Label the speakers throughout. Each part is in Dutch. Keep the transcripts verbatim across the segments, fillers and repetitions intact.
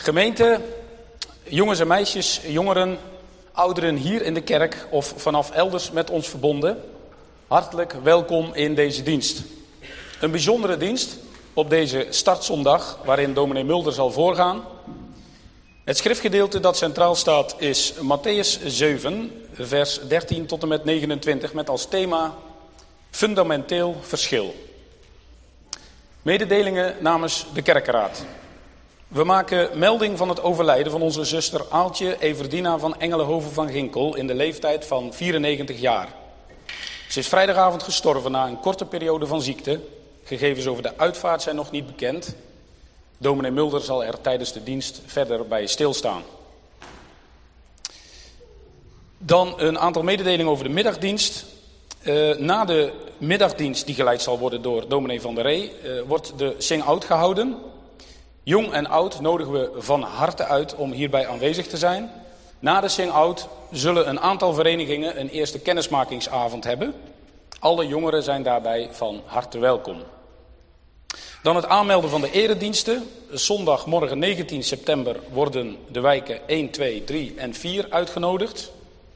Speaker 1: Gemeente, jongens en meisjes, jongeren, ouderen hier in de kerk of vanaf elders met ons verbonden. Hartelijk welkom in deze dienst. Een bijzondere dienst op deze startzondag waarin dominee Mulder zal voorgaan. Het schriftgedeelte dat centraal staat is Mattheüs zeven, vers dertien tot en met negenentwintig met als thema fundamenteel verschil. Mededelingen namens de kerkenraad. We maken melding van het overlijden van onze zuster Aaltje Everdina van Engelenhoven van Ginkel in de leeftijd van vierennegentig jaar. Ze is vrijdagavond gestorven na een korte periode van ziekte. Gegevens over de uitvaart zijn nog niet bekend. Dominee Mulder zal er tijdens de dienst verder bij stilstaan. Dan een aantal mededelingen over de middagdienst. Uh, na de middagdienst die geleid zal worden door dominee Van der Ree, uh, wordt de sing-out gehouden. Jong en oud nodigen we van harte uit om hierbij aanwezig te zijn. Na de sing-out zullen een aantal verenigingen een eerste kennismakingsavond hebben. Alle jongeren zijn daarbij van harte welkom. Dan het aanmelden van de erediensten. Zondagmorgen negentien september worden de wijken één, twee, drie en vier uitgenodigd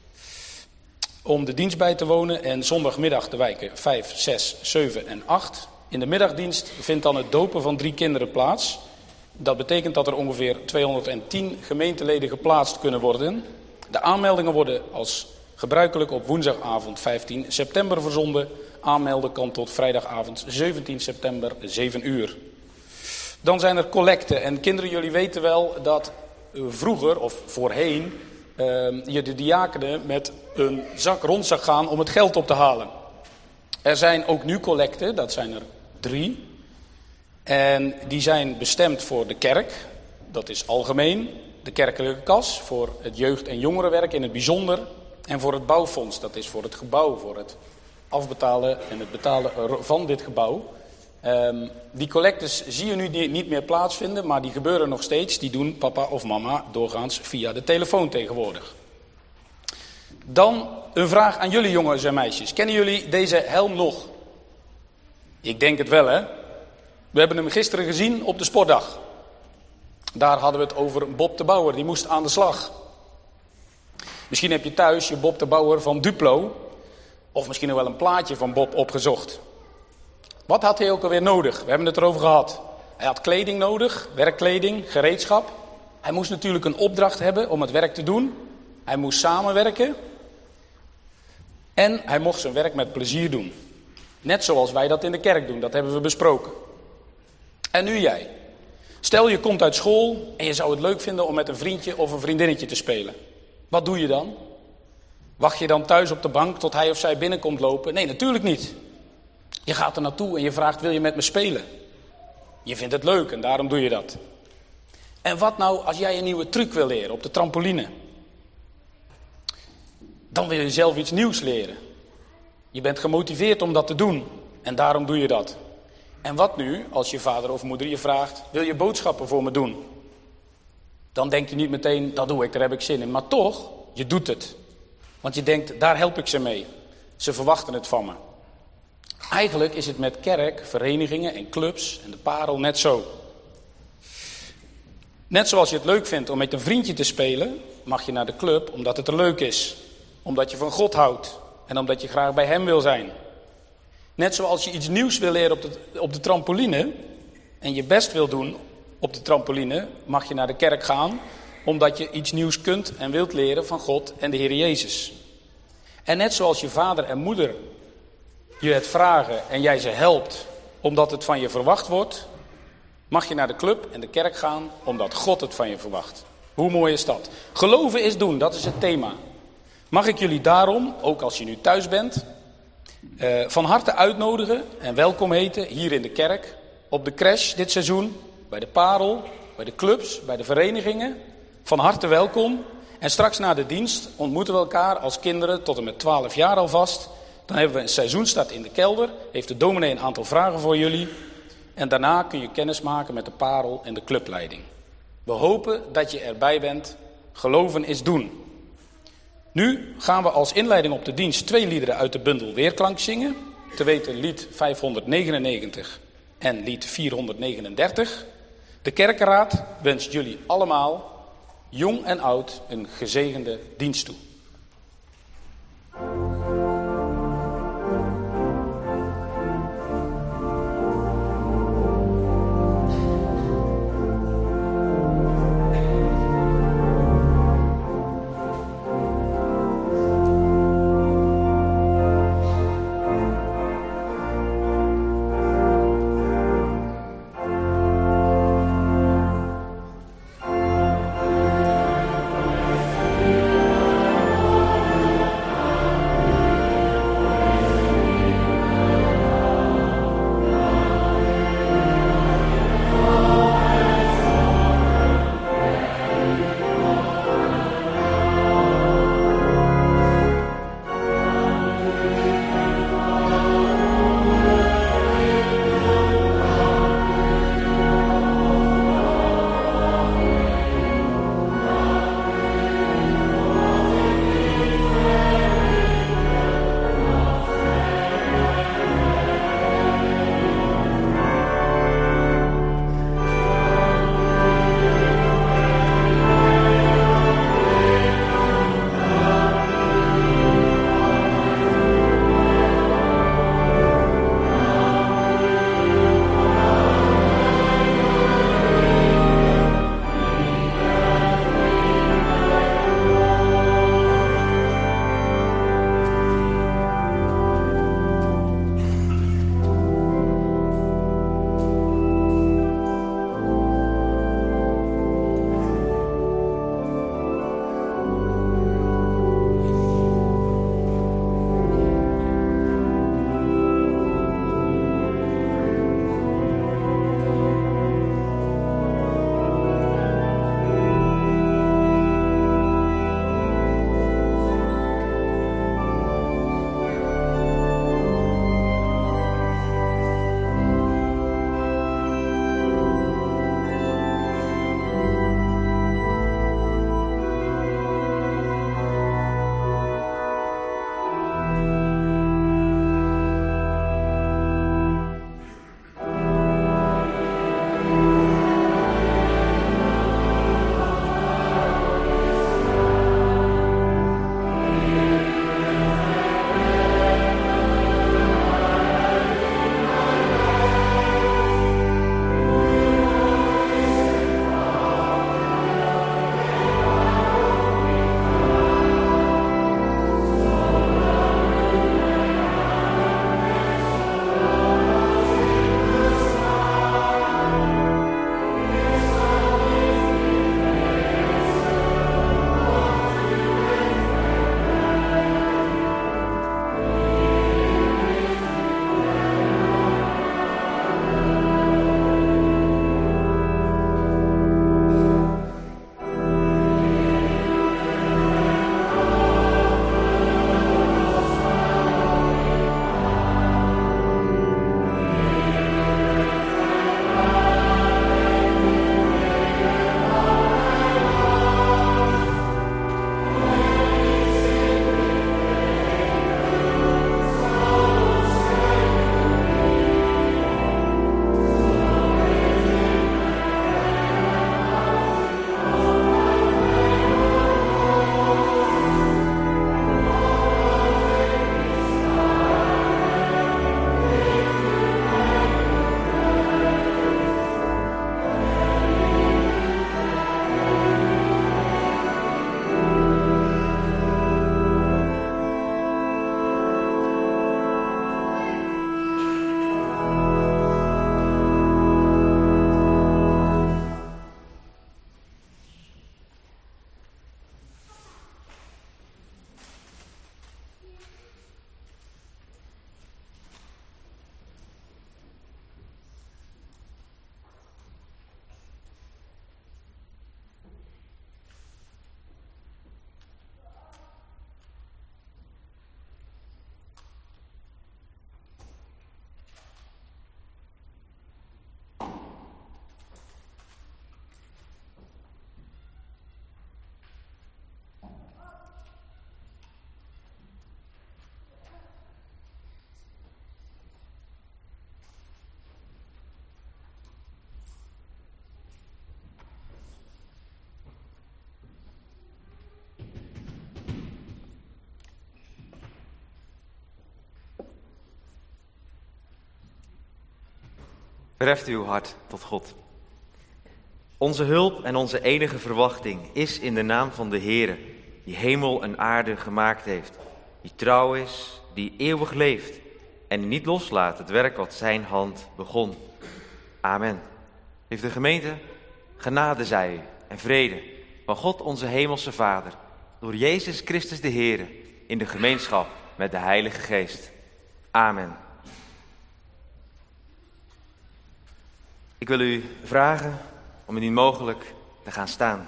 Speaker 1: om de dienst bij te wonen. En zondagmiddag de wijken vijf, zes, zeven en acht. In de middagdienst vindt dan het dopen van drie kinderen plaats. Dat betekent dat er ongeveer tweehonderdtien gemeenteleden geplaatst kunnen worden. De aanmeldingen worden als gebruikelijk op woensdagavond vijftien september verzonden. Aanmelden kan tot vrijdagavond zeventien september, zeven uur. Dan zijn er collecten. En kinderen, jullie weten wel dat vroeger of voorheen uh, je de diakenen met een zak rond zag gaan om het geld op te halen. Er zijn ook nu collecten, dat zijn er drie. En die zijn bestemd voor de kerk, dat is algemeen. De kerkelijke kas, voor het jeugd- en jongerenwerk in het bijzonder. En voor het bouwfonds, dat is voor het gebouw, voor het afbetalen en het betalen van dit gebouw. Um, die collectes zie je nu niet meer plaatsvinden, maar die gebeuren nog steeds. Die doen papa of mama doorgaans via de telefoon tegenwoordig. Dan een vraag aan jullie jongens en meisjes. Kennen jullie deze helm nog? Ik denk het wel, hè? We hebben hem gisteren gezien op de sportdag. Daar hadden we het over Bob de Bouwer, die moest aan de slag. Misschien heb je thuis je Bob de Bouwer van Duplo, of misschien nog wel een plaatje van Bob opgezocht. Wat had hij ook alweer nodig? We hebben het erover gehad. Hij had kleding nodig, werkkleding, gereedschap. Hij moest natuurlijk een opdracht hebben om het werk te doen. Hij moest samenwerken. En hij mocht zijn werk met plezier doen. Net zoals wij dat in de kerk doen, dat hebben we besproken. En nu jij. Stel je komt uit school en je zou het leuk vinden om met een vriendje of een vriendinnetje te spelen. Wat doe je dan? Wacht je dan thuis op de bank tot hij of zij binnenkomt lopen? Nee, natuurlijk niet. Je gaat er naartoe en je vraagt, wil je met me spelen? Je vindt het leuk en daarom doe je dat. En wat nou als jij een nieuwe truc wil leren op de trampoline? Dan wil je zelf iets nieuws leren. Je bent gemotiveerd om dat te doen en daarom doe je dat. En wat nu als je vader of moeder je vraagt, wil je boodschappen voor me doen? Dan denk je niet meteen, dat doe ik, daar heb ik zin in. Maar toch, je doet het. Want je denkt, daar help ik ze mee. Ze verwachten het van me. Eigenlijk is het met kerk, verenigingen en clubs en de parel net zo. Net zoals je het leuk vindt om met een vriendje te spelen, mag je naar de club omdat het er leuk is. Omdat je van God houdt en omdat je graag bij hem wil zijn. Net zoals je iets nieuws wil leren op de, op de trampoline en je best wil doen op de trampoline, mag je naar de kerk gaan omdat je iets nieuws kunt en wilt leren van God en de Heer Jezus. En net zoals je vader en moeder je het vragen en jij ze helpt omdat het van je verwacht wordt, mag je naar de club en de kerk gaan omdat God het van je verwacht. Hoe mooi is dat? Geloven is doen, dat is het thema. Mag ik jullie daarom, ook als je nu thuis bent, uh, van harte uitnodigen en welkom heten hier in de kerk, op de crash dit seizoen, bij de parel, bij de clubs, bij de verenigingen. Van harte welkom. En straks na de dienst ontmoeten we elkaar als kinderen tot en met twaalf jaar alvast. Dan hebben we een seizoenstart in de kelder. Heeft de dominee een aantal vragen voor jullie. En daarna kun je kennis maken met de parel en de clubleiding. We hopen dat je erbij bent. Geloven is doen. Nu gaan we als inleiding op de dienst twee liederen uit de bundel Weerklank zingen. Te weten lied vijfhonderdnegenennegentig en lied vierhonderdnegenendertig. De De kerkenraad wenst jullie allemaal, jong en oud, een gezegende dienst toe.
Speaker 2: Verheft uw hart tot God. Onze hulp en onze enige verwachting is in de naam van de Heere, die hemel en aarde gemaakt heeft, die trouw is, die eeuwig leeft en die niet loslaat het werk wat zijn hand begon. Amen. Heeft de gemeente genade zij u en vrede van God onze hemelse Vader, door Jezus Christus de Heere, in de gemeenschap met de Heilige Geest. Amen. Ik wil u vragen om indien mogelijk te gaan staan.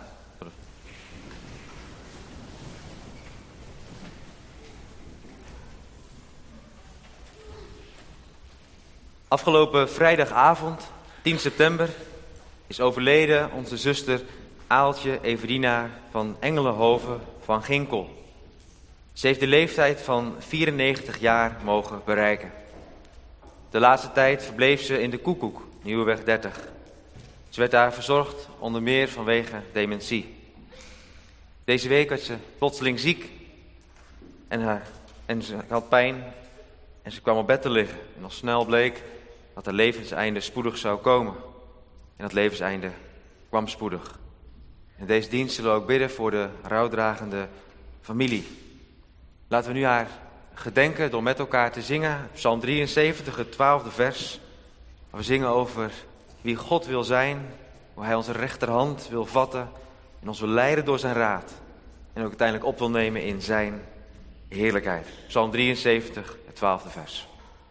Speaker 2: Afgelopen vrijdagavond, tien september, is overleden onze zuster Aaltje Everina van Engelenhoven van Ginkel. Ze heeft de leeftijd van vierennegentig jaar mogen bereiken. De laatste tijd verbleef ze in de Koekoek, Nieuweweg dertig. Ze werd daar verzorgd, onder meer vanwege dementie. Deze week werd ze plotseling ziek en, haar, en ze had pijn en ze kwam op bed te liggen. En al snel bleek dat haar levenseinde spoedig zou komen. En dat levenseinde kwam spoedig. In deze dienst zullen we ook bidden voor de rouwdragende familie. Laten we nu haar gedenken door met elkaar te zingen. Psalm drieënzeventig, het twaalfde vers. We zingen over wie God wil zijn, hoe hij onze rechterhand wil vatten en ons wil leiden door zijn raad. En ook uiteindelijk op wil nemen in zijn heerlijkheid. Psalm drieënzeventig, het twaalfde vers.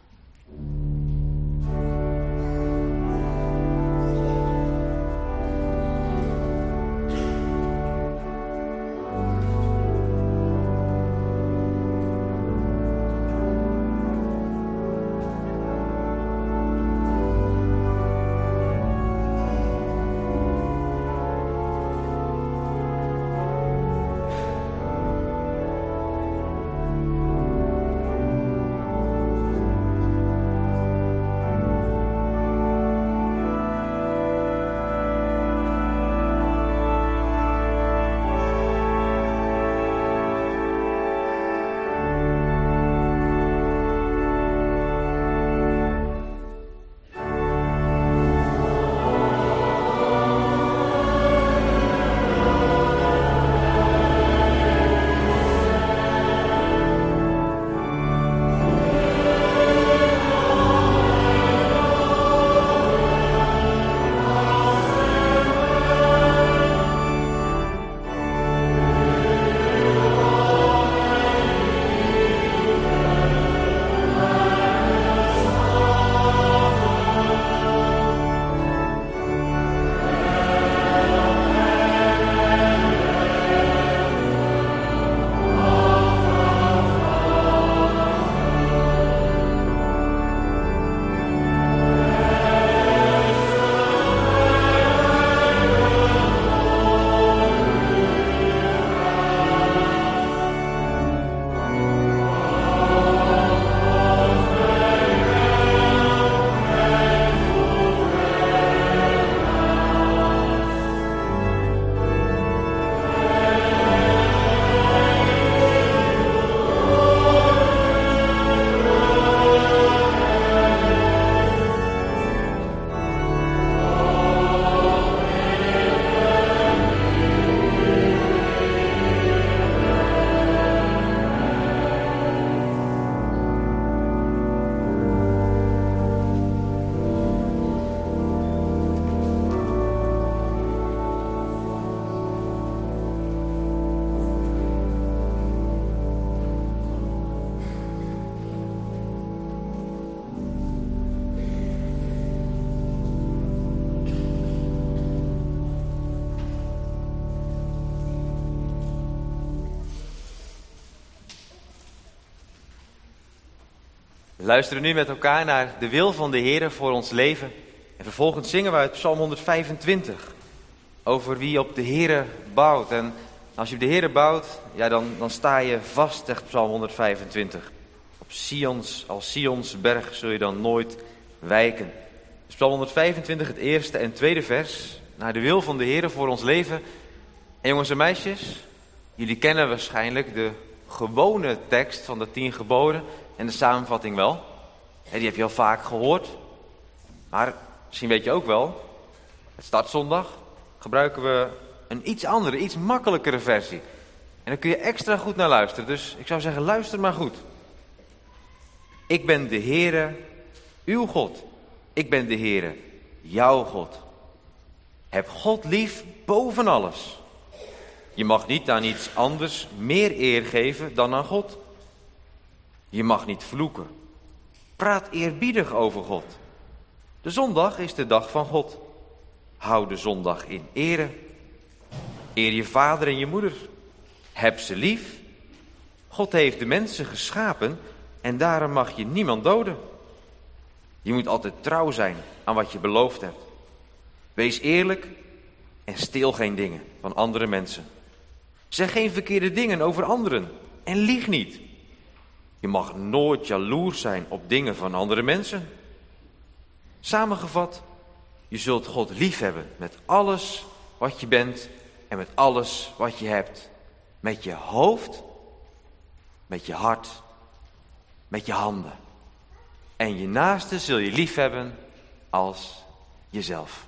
Speaker 2: We luisteren nu met elkaar naar de wil van de Heere voor ons leven. En vervolgens zingen we uit Psalm honderdvijfentwintig over wie op de Heere bouwt. En als je op de Heere bouwt, ja, dan, dan sta je vast, zegt Psalm honderdvijfentwintig. Op Sions, als Sions berg zul je dan nooit wijken. Dus Psalm honderdvijfentwintig, het eerste en tweede vers. Naar de wil van de Heere voor ons leven. En jongens en meisjes, jullie kennen waarschijnlijk de gewone tekst van de tien geboden en de samenvatting wel. Die heb je al vaak gehoord. Maar misschien weet je ook wel, het startzondag gebruiken we een iets andere, iets makkelijkere versie. En daar kun je extra goed naar luisteren. Dus ik zou zeggen, luister maar goed. Ik ben de Heere, uw God. Ik ben de Heere, jouw God. Heb God lief boven alles. Je mag niet aan iets anders meer eer geven dan aan God. Je mag niet vloeken. Praat eerbiedig over God. De zondag is de dag van God. Hou de zondag in ere. Eer je vader en je moeder. Heb ze lief. God heeft de mensen geschapen en daarom mag je niemand doden. Je moet altijd trouw zijn aan wat je beloofd hebt. Wees eerlijk en steel geen dingen van andere mensen. Zeg geen verkeerde dingen over anderen en lieg niet. Je mag nooit jaloers zijn op dingen van andere mensen. Samengevat, je zult God lief hebben met alles wat je bent en met alles wat je hebt. Met je hoofd, met je hart, met je handen. En je naaste zul je lief hebben als jezelf.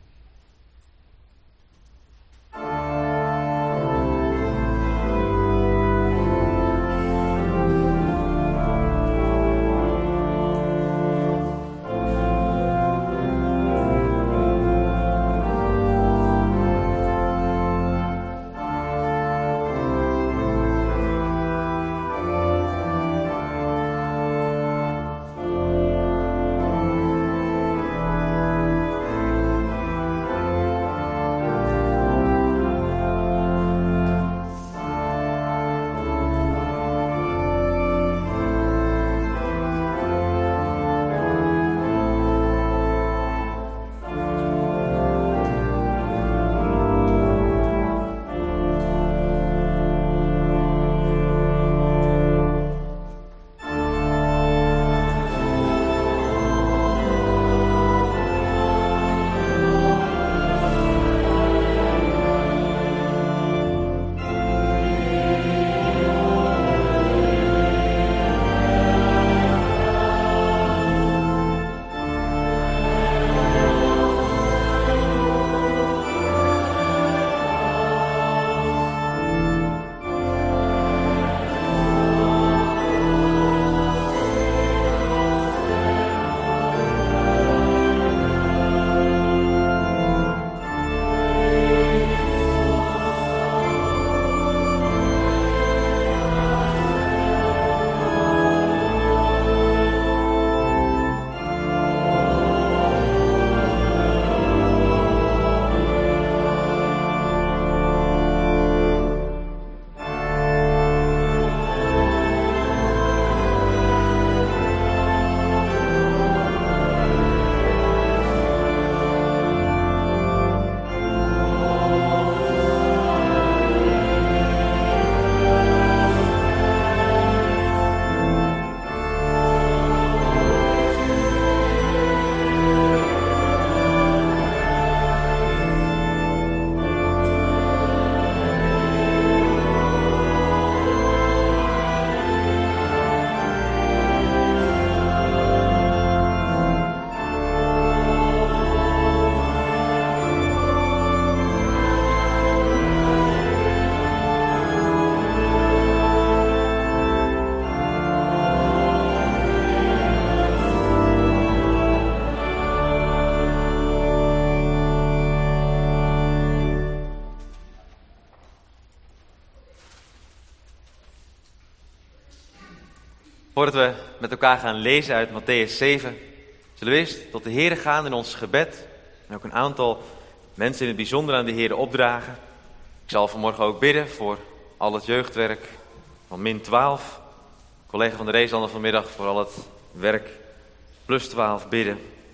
Speaker 2: Voordat we met elkaar gaan lezen uit Mattheüs zeven, zullen we eerst tot de Heere gaan in ons gebed. En ook een aantal mensen in het bijzonder aan de Heere opdragen. Ik zal vanmorgen ook bidden voor al het jeugdwerk van min twaalf. Collega van de Ree zal vanmiddag voor al het werk plus twaalf bidden.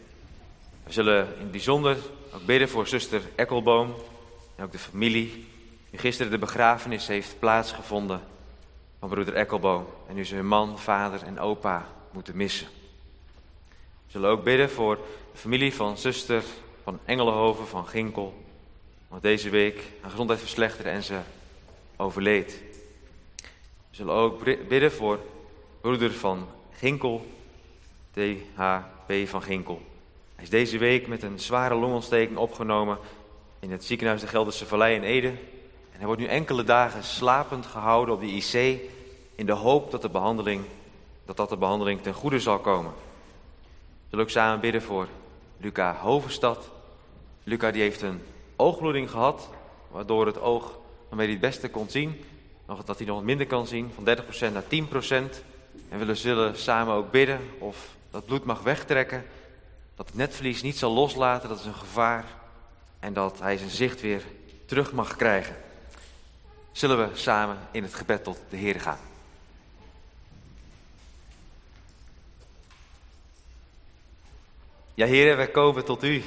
Speaker 2: We zullen in het bijzonder ook bidden voor zuster Ekkelboom en ook de familie. Die gisteren de begrafenis heeft plaatsgevonden van broeder Ekkelboom. En nu ze hun man, vader en opa moeten missen. We zullen ook bidden voor de familie van zuster van Engelenhoven van Ginkel. Want deze week haar gezondheid verslechterde en ze overleed. We zullen ook bidden voor broeder van Ginkel, T H P van Ginkel. Hij is deze week met een zware longontsteking opgenomen in het ziekenhuis de Gelderse Vallei in Ede. En hij wordt nu enkele dagen slapend gehouden op de I C in de hoop dat de behandeling, dat, dat de behandeling ten goede zal komen. We zullen ook samen bidden voor Luca Hovenstad. Luca die heeft een oogbloeding gehad, waardoor het oog waarmee hij het beste kon zien, nog dat hij nog wat minder kan zien, van dertig procent naar tien procent. En we zullen samen ook bidden of dat bloed mag wegtrekken, dat het netvlies niet zal loslaten, dat is een gevaar. En dat hij zijn zicht weer terug mag krijgen. Zullen we samen in het gebed tot de Heer gaan. Ja, Heer, wij komen tot u,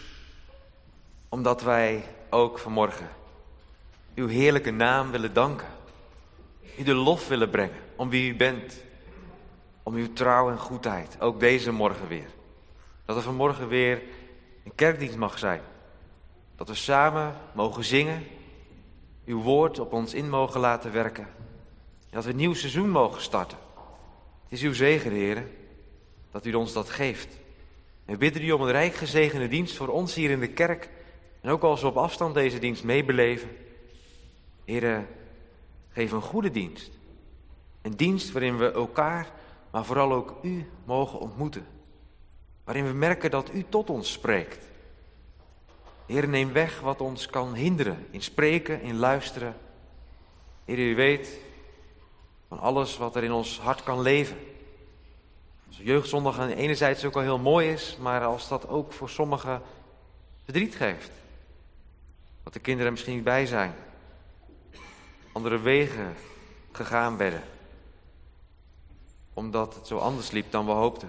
Speaker 2: omdat wij ook vanmorgen uw heerlijke naam willen danken. U de lof willen brengen om wie u bent. Om uw trouw en goedheid, ook deze morgen weer. Dat er vanmorgen weer een kerkdienst mag zijn. Dat we samen mogen zingen, uw woord op ons in mogen laten werken. En dat we een nieuw seizoen mogen starten. Het is uw zegen, Heer, dat u ons dat geeft. En we bidden u om een rijk gezegende dienst voor ons hier in de kerk. En ook als we op afstand deze dienst meebeleven. Heer, geef een goede dienst. Een dienst waarin we elkaar, maar vooral ook u mogen ontmoeten. Waarin we merken dat u tot ons spreekt. Heer, neem weg wat ons kan hinderen in spreken, in luisteren. Heer, u weet van alles wat er in ons hart kan leven. Als jeugdzondag aan de ene zijde ook al heel mooi is, maar als dat ook voor sommigen verdriet geeft. Dat de kinderen er misschien niet bij zijn. Andere wegen gegaan werden. Omdat het zo anders liep dan we hoopten.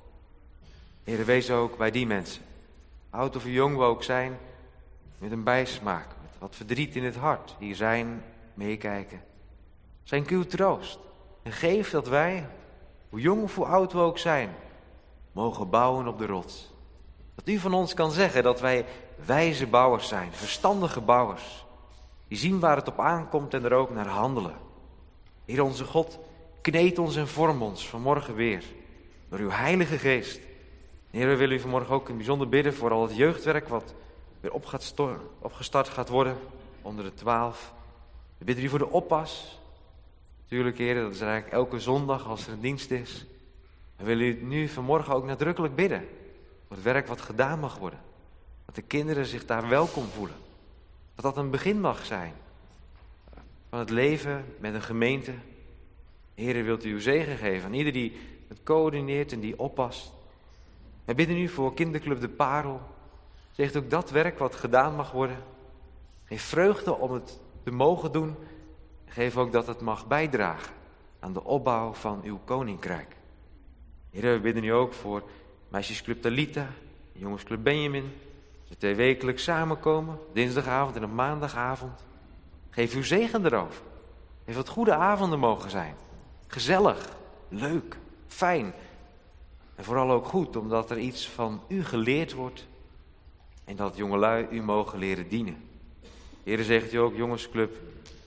Speaker 2: Heer, wees ook bij die mensen. Oud of jong we ook zijn, met een bijsmaak, met wat verdriet in het hart. Hier zijn, meekijken. Zijn uw troost. En geef dat wij, hoe jong of hoe oud we ook zijn, mogen bouwen op de rots. Dat u van ons kan zeggen dat wij wijze bouwers zijn, verstandige bouwers. Die zien waar het op aankomt en er ook naar handelen. Heer onze God, kneed ons en vorm ons vanmorgen weer. Door uw heilige geest. Heer, we willen u vanmorgen ook in bijzonder bidden voor al het jeugdwerk wat weer op gaat sto- opgestart gaat worden onder de twaalf. We bidden u voor de oppas. Natuurlijk, Heer, dat is eigenlijk elke zondag als er een dienst is. We willen u nu vanmorgen ook nadrukkelijk bidden voor het werk wat gedaan mag worden. Dat de kinderen zich daar welkom voelen. Dat dat een begin mag zijn van het leven met een gemeente. Heer, wilt u uw zegen geven aan ieder die het coördineert en die oppast. We bidden u voor kinderclub De Parel. Zegt ook dat werk wat gedaan mag worden. Geef vreugde om het te mogen doen. Geef ook dat het mag bijdragen aan de opbouw van uw koninkrijk. Heer, we bidden u ook voor meisjesclub Talita, jongensclub Benjamin. Ze twee wekelijks samenkomen, dinsdagavond en op maandagavond. Geef uw zegen erover. Geef wat goede avonden mogen zijn. Gezellig, leuk, fijn. En vooral ook goed, omdat er iets van u geleerd wordt. En dat jongelui u mogen leren dienen. Heer, zegt u ook jongensclub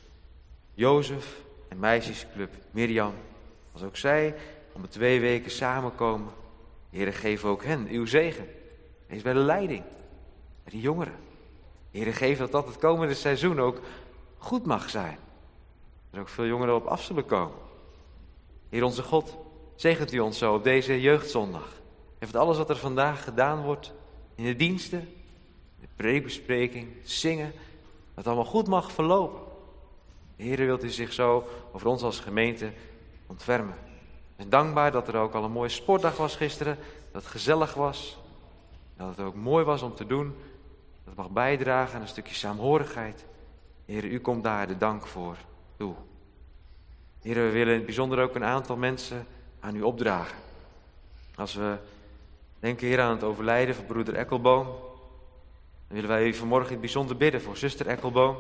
Speaker 2: Jozef en meisjesclub Mirjam. Als ook zij om de twee weken samenkomen. Heer, geef ook hen uw zegen. Wees bij de leiding. Bij die jongeren. Heer, geef dat dat het komende seizoen ook goed mag zijn. Er ook veel jongeren op af zullen komen. Heer onze God, zegent u ons zo op deze jeugdzondag. Heeft alles wat er vandaag gedaan wordt in de diensten, de preekbespreking, zingen, dat het allemaal goed mag verlopen. Heer, wilt u zich zo over ons als gemeente ontfermen. We zijn dankbaar dat er ook al een mooie sportdag was gisteren, dat het gezellig was, dat het ook mooi was om te doen, dat het mag bijdragen aan een stukje saamhorigheid. Heer, u komt daar de dank voor toe. Heer, we willen in het bijzonder ook een aantal mensen aan u opdragen. Als we denken, Heer, aan het overlijden van broeder Ekkelboom, dan willen wij u vanmorgen in het bijzonder bidden voor zuster Ekkelboom.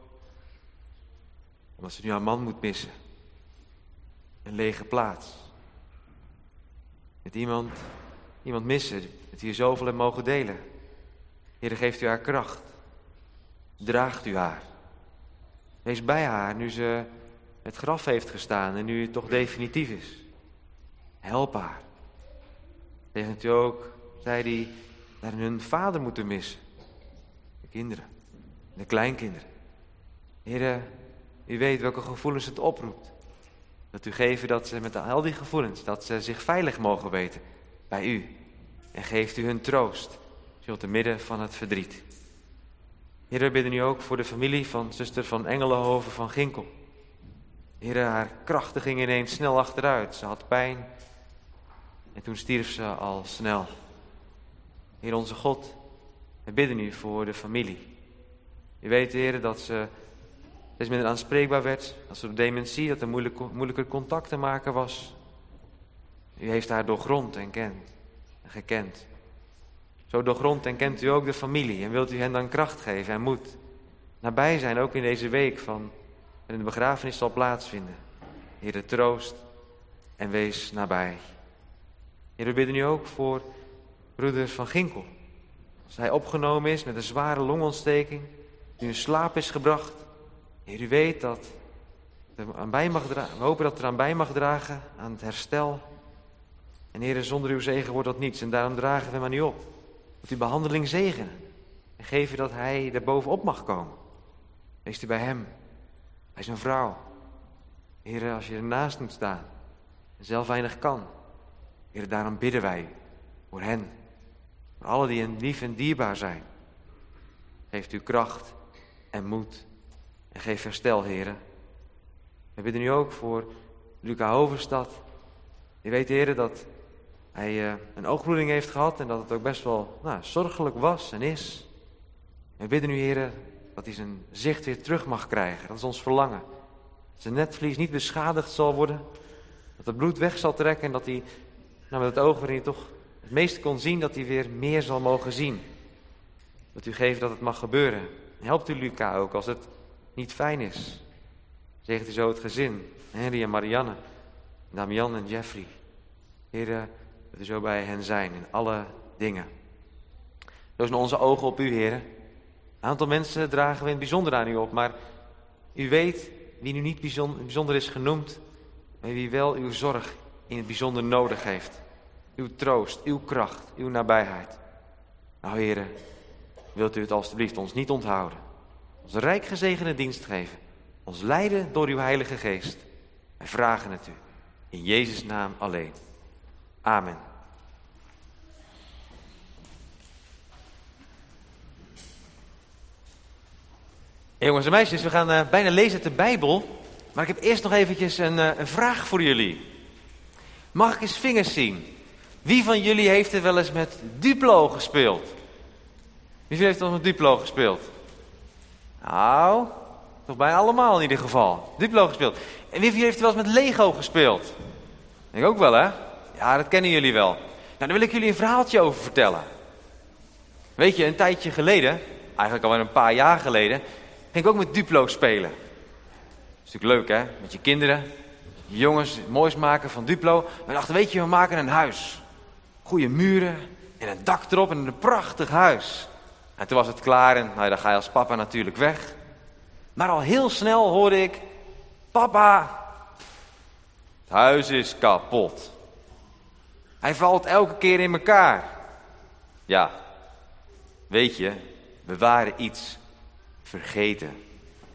Speaker 2: Omdat ze nu haar man moet missen. Een lege plaats. Met iemand, iemand missen, met wie u zoveel hebt mogen delen. Heer, geeft u haar kracht. Draagt u haar. Wees bij haar nu ze het graf heeft gestaan en nu het toch definitief is. Help haar. Zegent u ook, zij die daarin hun vader moeten missen. De kinderen, de kleinkinderen. Heer, u weet welke gevoelens het oproept. Dat u geeft dat ze met al die gevoelens, dat ze zich veilig mogen weten bij u. En geeft u hun troost, zult te midden van het verdriet. Heer, we bidden u ook voor de familie van zuster van Engelenhoven van Ginkel. Heer, haar krachten gingen ineens snel achteruit. Ze had pijn en toen stierf ze al snel. Heer onze God, we bidden u voor de familie. U weet, Heer, dat ze steeds minder aanspreekbaar werd. Dat ze door dementie, dat er moeilijk, moeilijker contact te maken was. U heeft haar doorgrond en kent en gekend. Zo doorgrond en kent u ook de familie en wilt u hen dan kracht geven en moed. Nabij zijn ook in deze week van en de begrafenis zal plaatsvinden. Heer, troost en wees nabij. Heer, we bidden u ook voor broeder van Ginkel. Als hij opgenomen is met een zware longontsteking, nu in slaap is gebracht. Heer, u weet dat er aan bij mag dragen, we hopen dat er aan bij mag dragen aan het herstel. En Heer, zonder uw zegen wordt dat niets en daarom dragen we hem aan u op. Dat u behandeling zegenen en geef u dat hij er bovenop mag komen. Wees u bij hem, bij zijn vrouw. Heer, als je ernaast moet staan en zelf weinig kan. Heer, daarom bidden wij voor hen. Voor alle die hen lief en dierbaar zijn. Geeft u kracht en moed. En geef herstel, Heer. We bidden u ook voor Luca Hoverstad. Je weet, Heer, dat hij uh, een oogbloeding heeft gehad. En dat het ook best wel nou, zorgelijk was en is. We bidden u, Heer, dat hij zijn zicht weer terug mag krijgen. Dat is ons verlangen. Dat zijn netvlies niet beschadigd zal worden. Dat het bloed weg zal trekken. En dat hij nou, met het oog waarin hij toch het meeste kon zien, dat hij weer meer zal mogen zien. Dat u geeft dat het mag gebeuren. En helpt u Luca ook als het niet fijn is. Zegt u zo het gezin. Henry en Marianne. Damian en Jeffrey. Heer, dat u zo bij hen zijn in alle dingen. Zo zijn onze ogen op u, Heer. Een aantal mensen dragen we in het bijzonder aan u op. Maar u weet wie nu niet bijzonder, bijzonder is genoemd. Maar wie wel uw zorg in het bijzonder nodig heeft. Uw troost, uw kracht, uw nabijheid. Nou, Heer, wilt u het alstublieft ons niet onthouden. Ons rijk gezegende dienst geven. Ons leiden door uw Heilige Geest. Wij vragen het u. In Jezus' naam alleen. Amen. Hey jongens en meisjes, we gaan uh, bijna lezen uit de Bijbel. Maar ik heb eerst nog eventjes een, uh, een vraag voor jullie. Mag ik eens vingers zien? Wie van jullie heeft er wel eens met Duplo gespeeld? Wie van jullie heeft er wel eens met Duplo gespeeld? Nou, toch bijna allemaal in ieder geval. Duplo gespeeld. En wie van jullie heeft er wel eens met Lego gespeeld? Ik ook wel, hè? Ja, dat kennen jullie wel. Nou, daar wil ik jullie een verhaaltje over vertellen. Weet je, een tijdje geleden, eigenlijk alweer een paar jaar geleden, ging ik ook met Duplo spelen. Dat is natuurlijk leuk, hè? Met je kinderen, je jongens, het moois maken van Duplo. We dachten, weet je, we maken een huis. Goeie muren en een dak erop en een prachtig huis. En toen was het klaar en nou, dan ga je als papa natuurlijk weg. Maar al heel snel hoorde ik, papa, het huis is kapot. Hij valt elke keer in elkaar. Ja, weet je, we waren iets vergeten.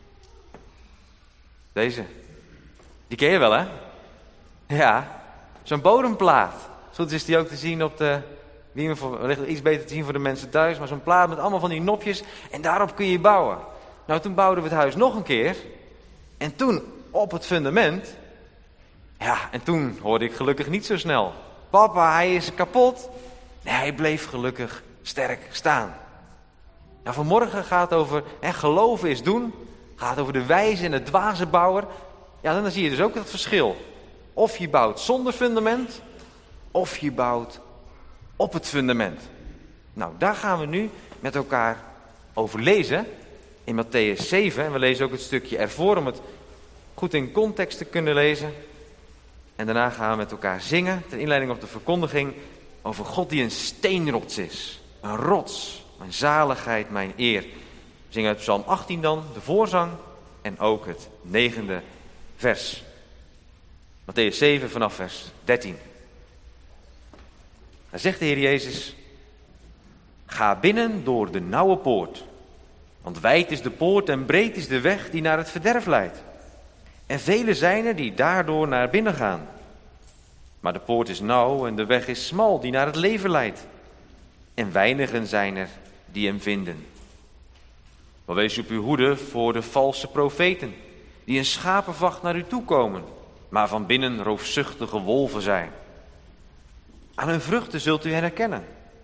Speaker 2: Deze, die ken je wel, hè? Ja, zo'n bodemplaat. Zo is die ook te zien op de, wie voor, iets beter te zien voor de mensen thuis, maar zo'n plaat met allemaal van die nopjes en daarop kun je bouwen. Nou, toen bouwden we het huis nog een keer en toen op het fundament, ja, en toen hoorde ik gelukkig niet zo snel. Papa, hij is kapot. Nee, hij bleef gelukkig sterk staan. Nou, vanmorgen gaat het over, hè, geloven is doen. Gaat over de wijze en de dwaze bouwer. Ja, dan zie je dus ook het verschil. Of je bouwt zonder fundament, of je bouwt op het fundament. Nou, daar gaan we nu met elkaar over lezen. In Mattheüs zeven. En we lezen ook het stukje ervoor om het goed in context te kunnen lezen. En daarna gaan we met elkaar zingen, ter inleiding op de verkondiging, over God die een steenrots is. Een rots, mijn zaligheid, mijn eer. We zingen uit Psalm achttien dan, de voorzang en ook het negende vers. Mattheüs zeven vanaf vers dertien. Daar zegt de Heer Jezus, Ga binnen door de nauwe poort. Want wijd is de poort en breed is de weg die naar het verderf leidt. En velen zijn er die daardoor naar binnen gaan. Maar de poort is nauw en de weg is smal die naar het leven leidt. En weinigen zijn er die hem vinden. Maar wees op uw hoede voor de valse profeten, die in schapenvacht naar u toe komen, maar van binnen roofzuchtige wolven zijn. Aan hun vruchten zult u hen herkennen.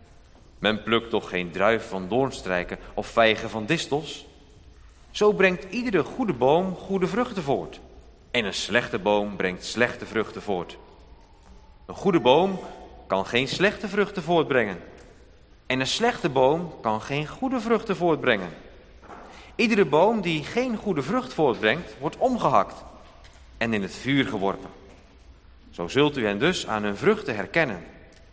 Speaker 2: Men plukt toch geen druif van doornstrijken of vijgen van distels? Zo brengt iedere goede boom goede vruchten voort. En een slechte boom brengt slechte vruchten voort. Een goede boom kan geen slechte vruchten voortbrengen. En een slechte boom kan geen goede vruchten voortbrengen. Iedere boom die geen goede vrucht voortbrengt, wordt omgehakt en in het vuur geworpen. Zo zult u hen dus aan hun vruchten herkennen.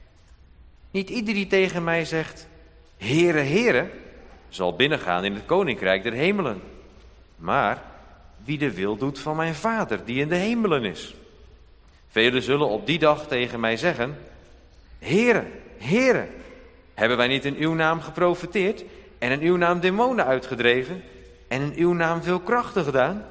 Speaker 2: Niet ieder die tegen mij zegt, Heere, Heere, zal binnengaan in het koninkrijk der hemelen. Maar wie de wil doet van mijn Vader die in de hemelen is. Velen zullen op die dag tegen mij zeggen, Heere, Heere, hebben wij niet in uw naam geprofeteerd en in uw naam demonen uitgedreven en in uw naam veel krachten gedaan?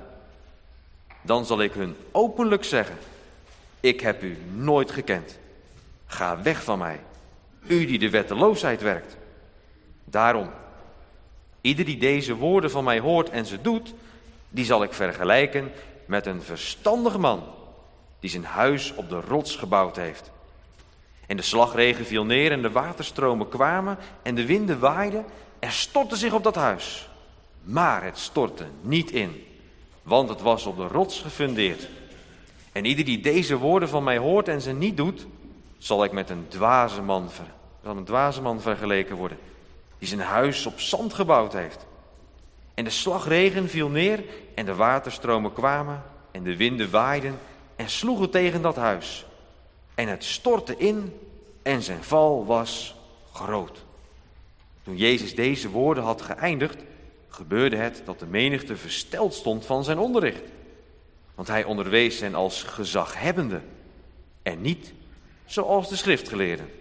Speaker 2: Dan zal ik hun openlijk zeggen, ik heb u nooit gekend. Ga weg van mij, u die de wetteloosheid werkt. Daarom, ieder die deze woorden van mij hoort en ze doet, die zal ik vergelijken met een verstandige man die zijn huis op de rots gebouwd heeft. En de slagregen viel neer en de waterstromen kwamen en de winden waaiden en stortten zich op dat huis. Maar het stortte niet in, want het was op de rots gefundeerd. En ieder die deze woorden van mij hoort en ze niet doet, zal ik met een dwaze man, ver, zal een dwaze man vergeleken worden, die zijn huis op zand gebouwd heeft. En de slagregen viel neer en de waterstromen kwamen en de winden waaiden en sloegen tegen dat huis. En het stortte in en zijn val was groot. Toen Jezus deze woorden had geëindigd, gebeurde het dat de menigte versteld stond van zijn onderricht. Want hij onderwees hen als gezaghebbende en niet zoals de schriftgeleerden.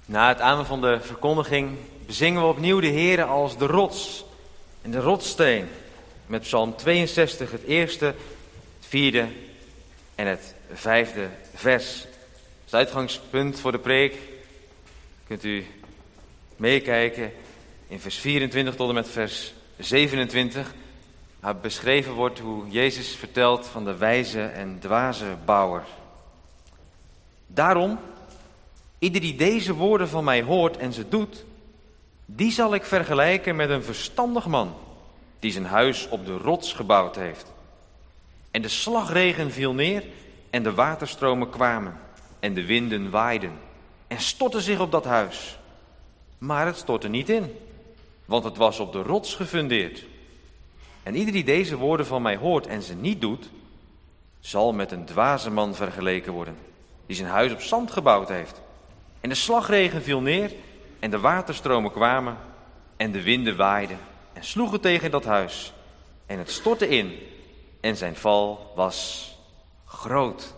Speaker 2: Na het amen van de verkondiging bezingen we opnieuw de Heere als de rots en de rotssteen. Met Psalm tweeënzestig, het eerste, het vierde en het vijfde vers. Als uitgangspunt voor de preek kunt u meekijken in vers vierentwintig tot en met vers zevenentwintig. Waar beschreven wordt hoe Jezus vertelt van de wijze en dwaze bouwer. Daarom, ieder die deze woorden van mij hoort en ze doet, die zal ik vergelijken met een verstandig man die zijn huis op de rots gebouwd heeft. En de slagregen viel neer en de waterstromen kwamen en de winden waaiden en stortten zich op dat huis. Maar het stortte niet in, want het was op de rots gefundeerd. En ieder die deze woorden van mij hoort en ze niet doet, zal met een dwaze man vergeleken worden, die zijn huis op zand gebouwd heeft. En de slagregen viel neer en de waterstromen kwamen en de winden waaiden en sloegen tegen dat huis. En het stortte in en zijn val was groot.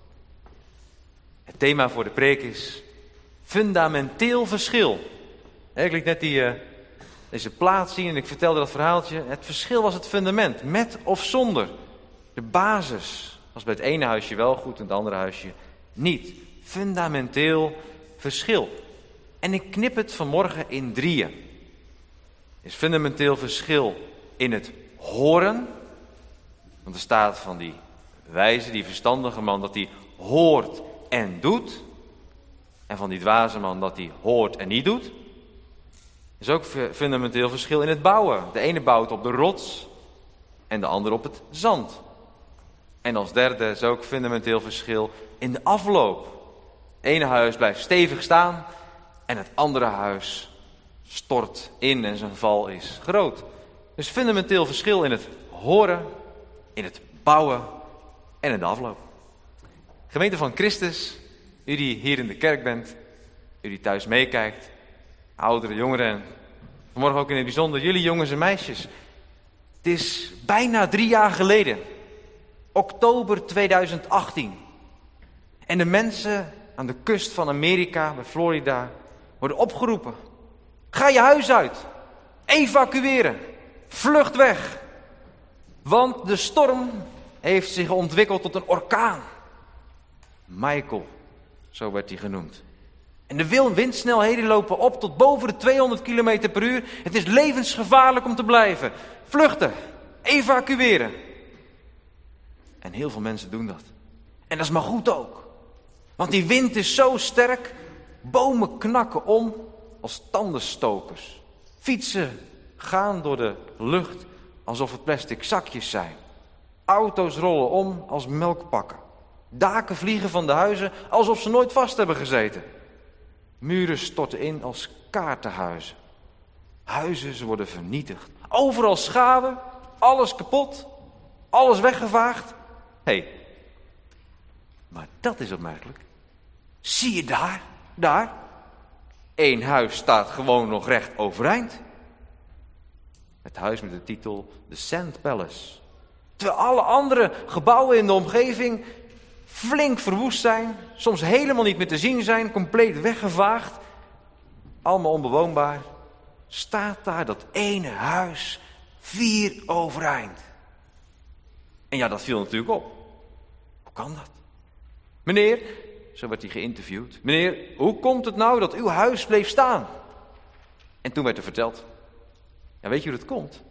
Speaker 2: Het thema voor de preek is fundamenteel verschil. Ik liet net die, uh, deze plaat zien en ik vertelde dat verhaaltje. Het verschil was het fundament, met of zonder. De basis was bij het ene huisje wel goed en het andere huisje niet. Fundamenteel verschil. En ik knip het vanmorgen in drieën. Er is fundamenteel verschil in het horen. Want er staat van die wijze, die verstandige man, dat hij hoort en doet. En van die dwaze man dat hij hoort en niet doet. Er is ook fundamenteel verschil in het bouwen. De ene bouwt op de rots en de ander op het zand. En als derde is ook fundamenteel verschil in de afloop. Het ene huis blijft stevig staan en het andere huis stort in en zijn val is groot. Dus fundamenteel verschil in het horen, in het bouwen en in de afloop. Gemeente van Christus, u die hier in de kerk bent, u die thuis meekijkt, ouderen, jongeren en vanmorgen ook in het bijzonder jullie jongens en meisjes. Het is bijna drie jaar geleden, oktober tweeduizend achttien. En de mensen aan de kust van Amerika, bij Florida, worden opgeroepen. Ga je huis uit, evacueren, vlucht weg. Want de storm heeft zich ontwikkeld tot een orkaan. Michael, zo werd hij genoemd. En de windsnelheden lopen op tot boven de tweehonderd kilometer per uur. Het is levensgevaarlijk om te blijven. Vluchten, evacueren. En heel veel mensen doen dat. En dat is maar goed ook. Want die wind is zo sterk. Bomen knakken om als tandenstokers. Fietsen gaan door de lucht alsof het plastic zakjes zijn. Auto's rollen om als melkpakken. Daken vliegen van de huizen alsof ze nooit vast hebben gezeten. Muren storten in als kaartenhuizen. Huizen ze worden vernietigd. Overal schade, alles kapot, alles weggevaagd. Hé, hey, maar dat is opmerkelijk. Zie je daar, daar? Eén huis staat gewoon nog recht overeind. Het huis met de titel The Sand Palace. Terwijl alle andere gebouwen in de omgeving flink verwoest zijn, soms helemaal niet meer te zien zijn, compleet weggevaagd, allemaal onbewoonbaar, staat daar dat ene huis vier overeind. En ja, dat viel natuurlijk op. Hoe kan dat? Meneer, zo werd hij geïnterviewd, meneer, hoe komt het nou dat uw huis bleef staan? En toen werd er verteld, ja, weet je hoe dat komt?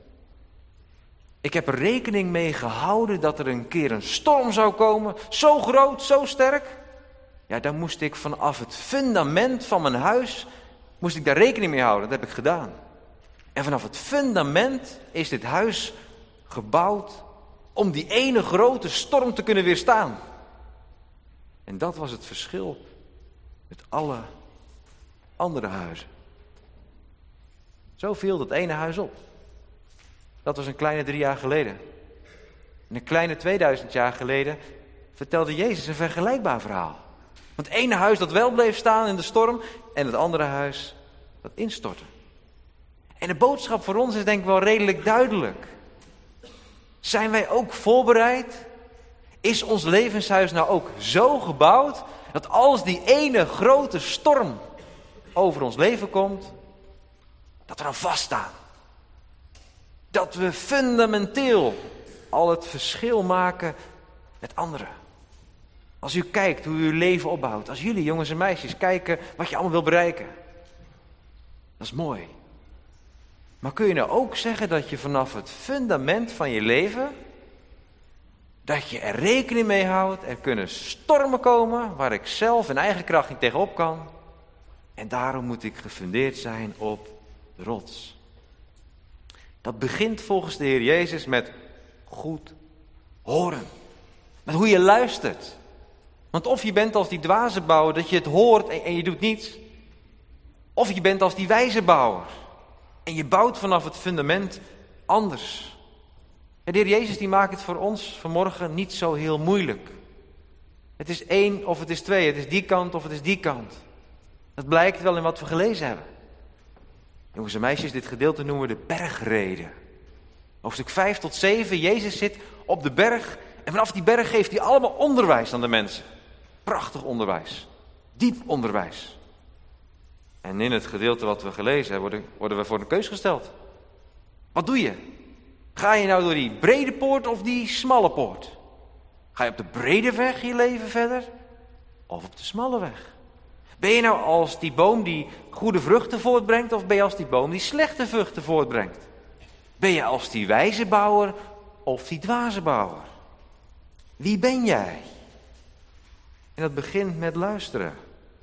Speaker 2: Ik heb er rekening mee gehouden dat er een keer een storm zou komen. Zo groot, zo sterk. Ja, dan moest ik vanaf het fundament van mijn huis, moest ik daar rekening mee houden. Dat heb ik gedaan. En vanaf het fundament is dit huis gebouwd om die ene grote storm te kunnen weerstaan. En dat was het verschil met alle andere huizen. Zo viel dat ene huis op. Dat was een kleine drie jaar geleden. En een kleine tweeduizend jaar geleden vertelde Jezus een vergelijkbaar verhaal. Want het ene huis dat wel bleef staan in de storm en het andere huis dat instortte. En de boodschap voor ons is denk ik wel redelijk duidelijk. Zijn wij ook voorbereid? Is ons levenshuis nou ook zo gebouwd dat als die ene grote storm over ons leven komt, dat we dan vaststaan. Dat we fundamenteel al het verschil maken met anderen. Als u kijkt hoe u uw leven opbouwt, als jullie jongens en meisjes kijken wat je allemaal wil bereiken. Dat is mooi. Maar kun je nou ook zeggen dat je vanaf het fundament van je leven, dat je er rekening mee houdt, er kunnen stormen komen waar ik zelf in eigen kracht niet tegenop kan. En daarom moet ik gefundeerd zijn op de rots. Dat begint volgens de Heer Jezus met goed horen. Met hoe je luistert. Want of je bent als die dwaze bouwer, dat je het hoort en, en je doet niets. Of je bent als die wijze bouwer. En je bouwt vanaf het fundament anders. En de Heer Jezus die maakt het voor ons vanmorgen niet zo heel moeilijk. Het is één of het is twee. Het is die kant of het is die kant. Dat blijkt wel in wat we gelezen hebben. Jongens en meisjes, dit gedeelte noemen we de bergrede. Hoofdstuk vijf tot zeven, Jezus zit op de berg. En vanaf die berg geeft hij allemaal onderwijs aan de mensen. Prachtig onderwijs. Diep onderwijs. En in het gedeelte wat we gelezen hebben, worden, worden we voor een keus gesteld. Wat doe je? Ga je nou door die brede poort of die smalle poort? Ga je op de brede weg je leven verder? Of op de smalle weg? Ben je nou als die boom die goede vruchten voortbrengt, of ben je als die boom die slechte vruchten voortbrengt? Ben je als die wijze bouwer of die dwaze bouwer? Wie ben jij? En dat begint met luisteren.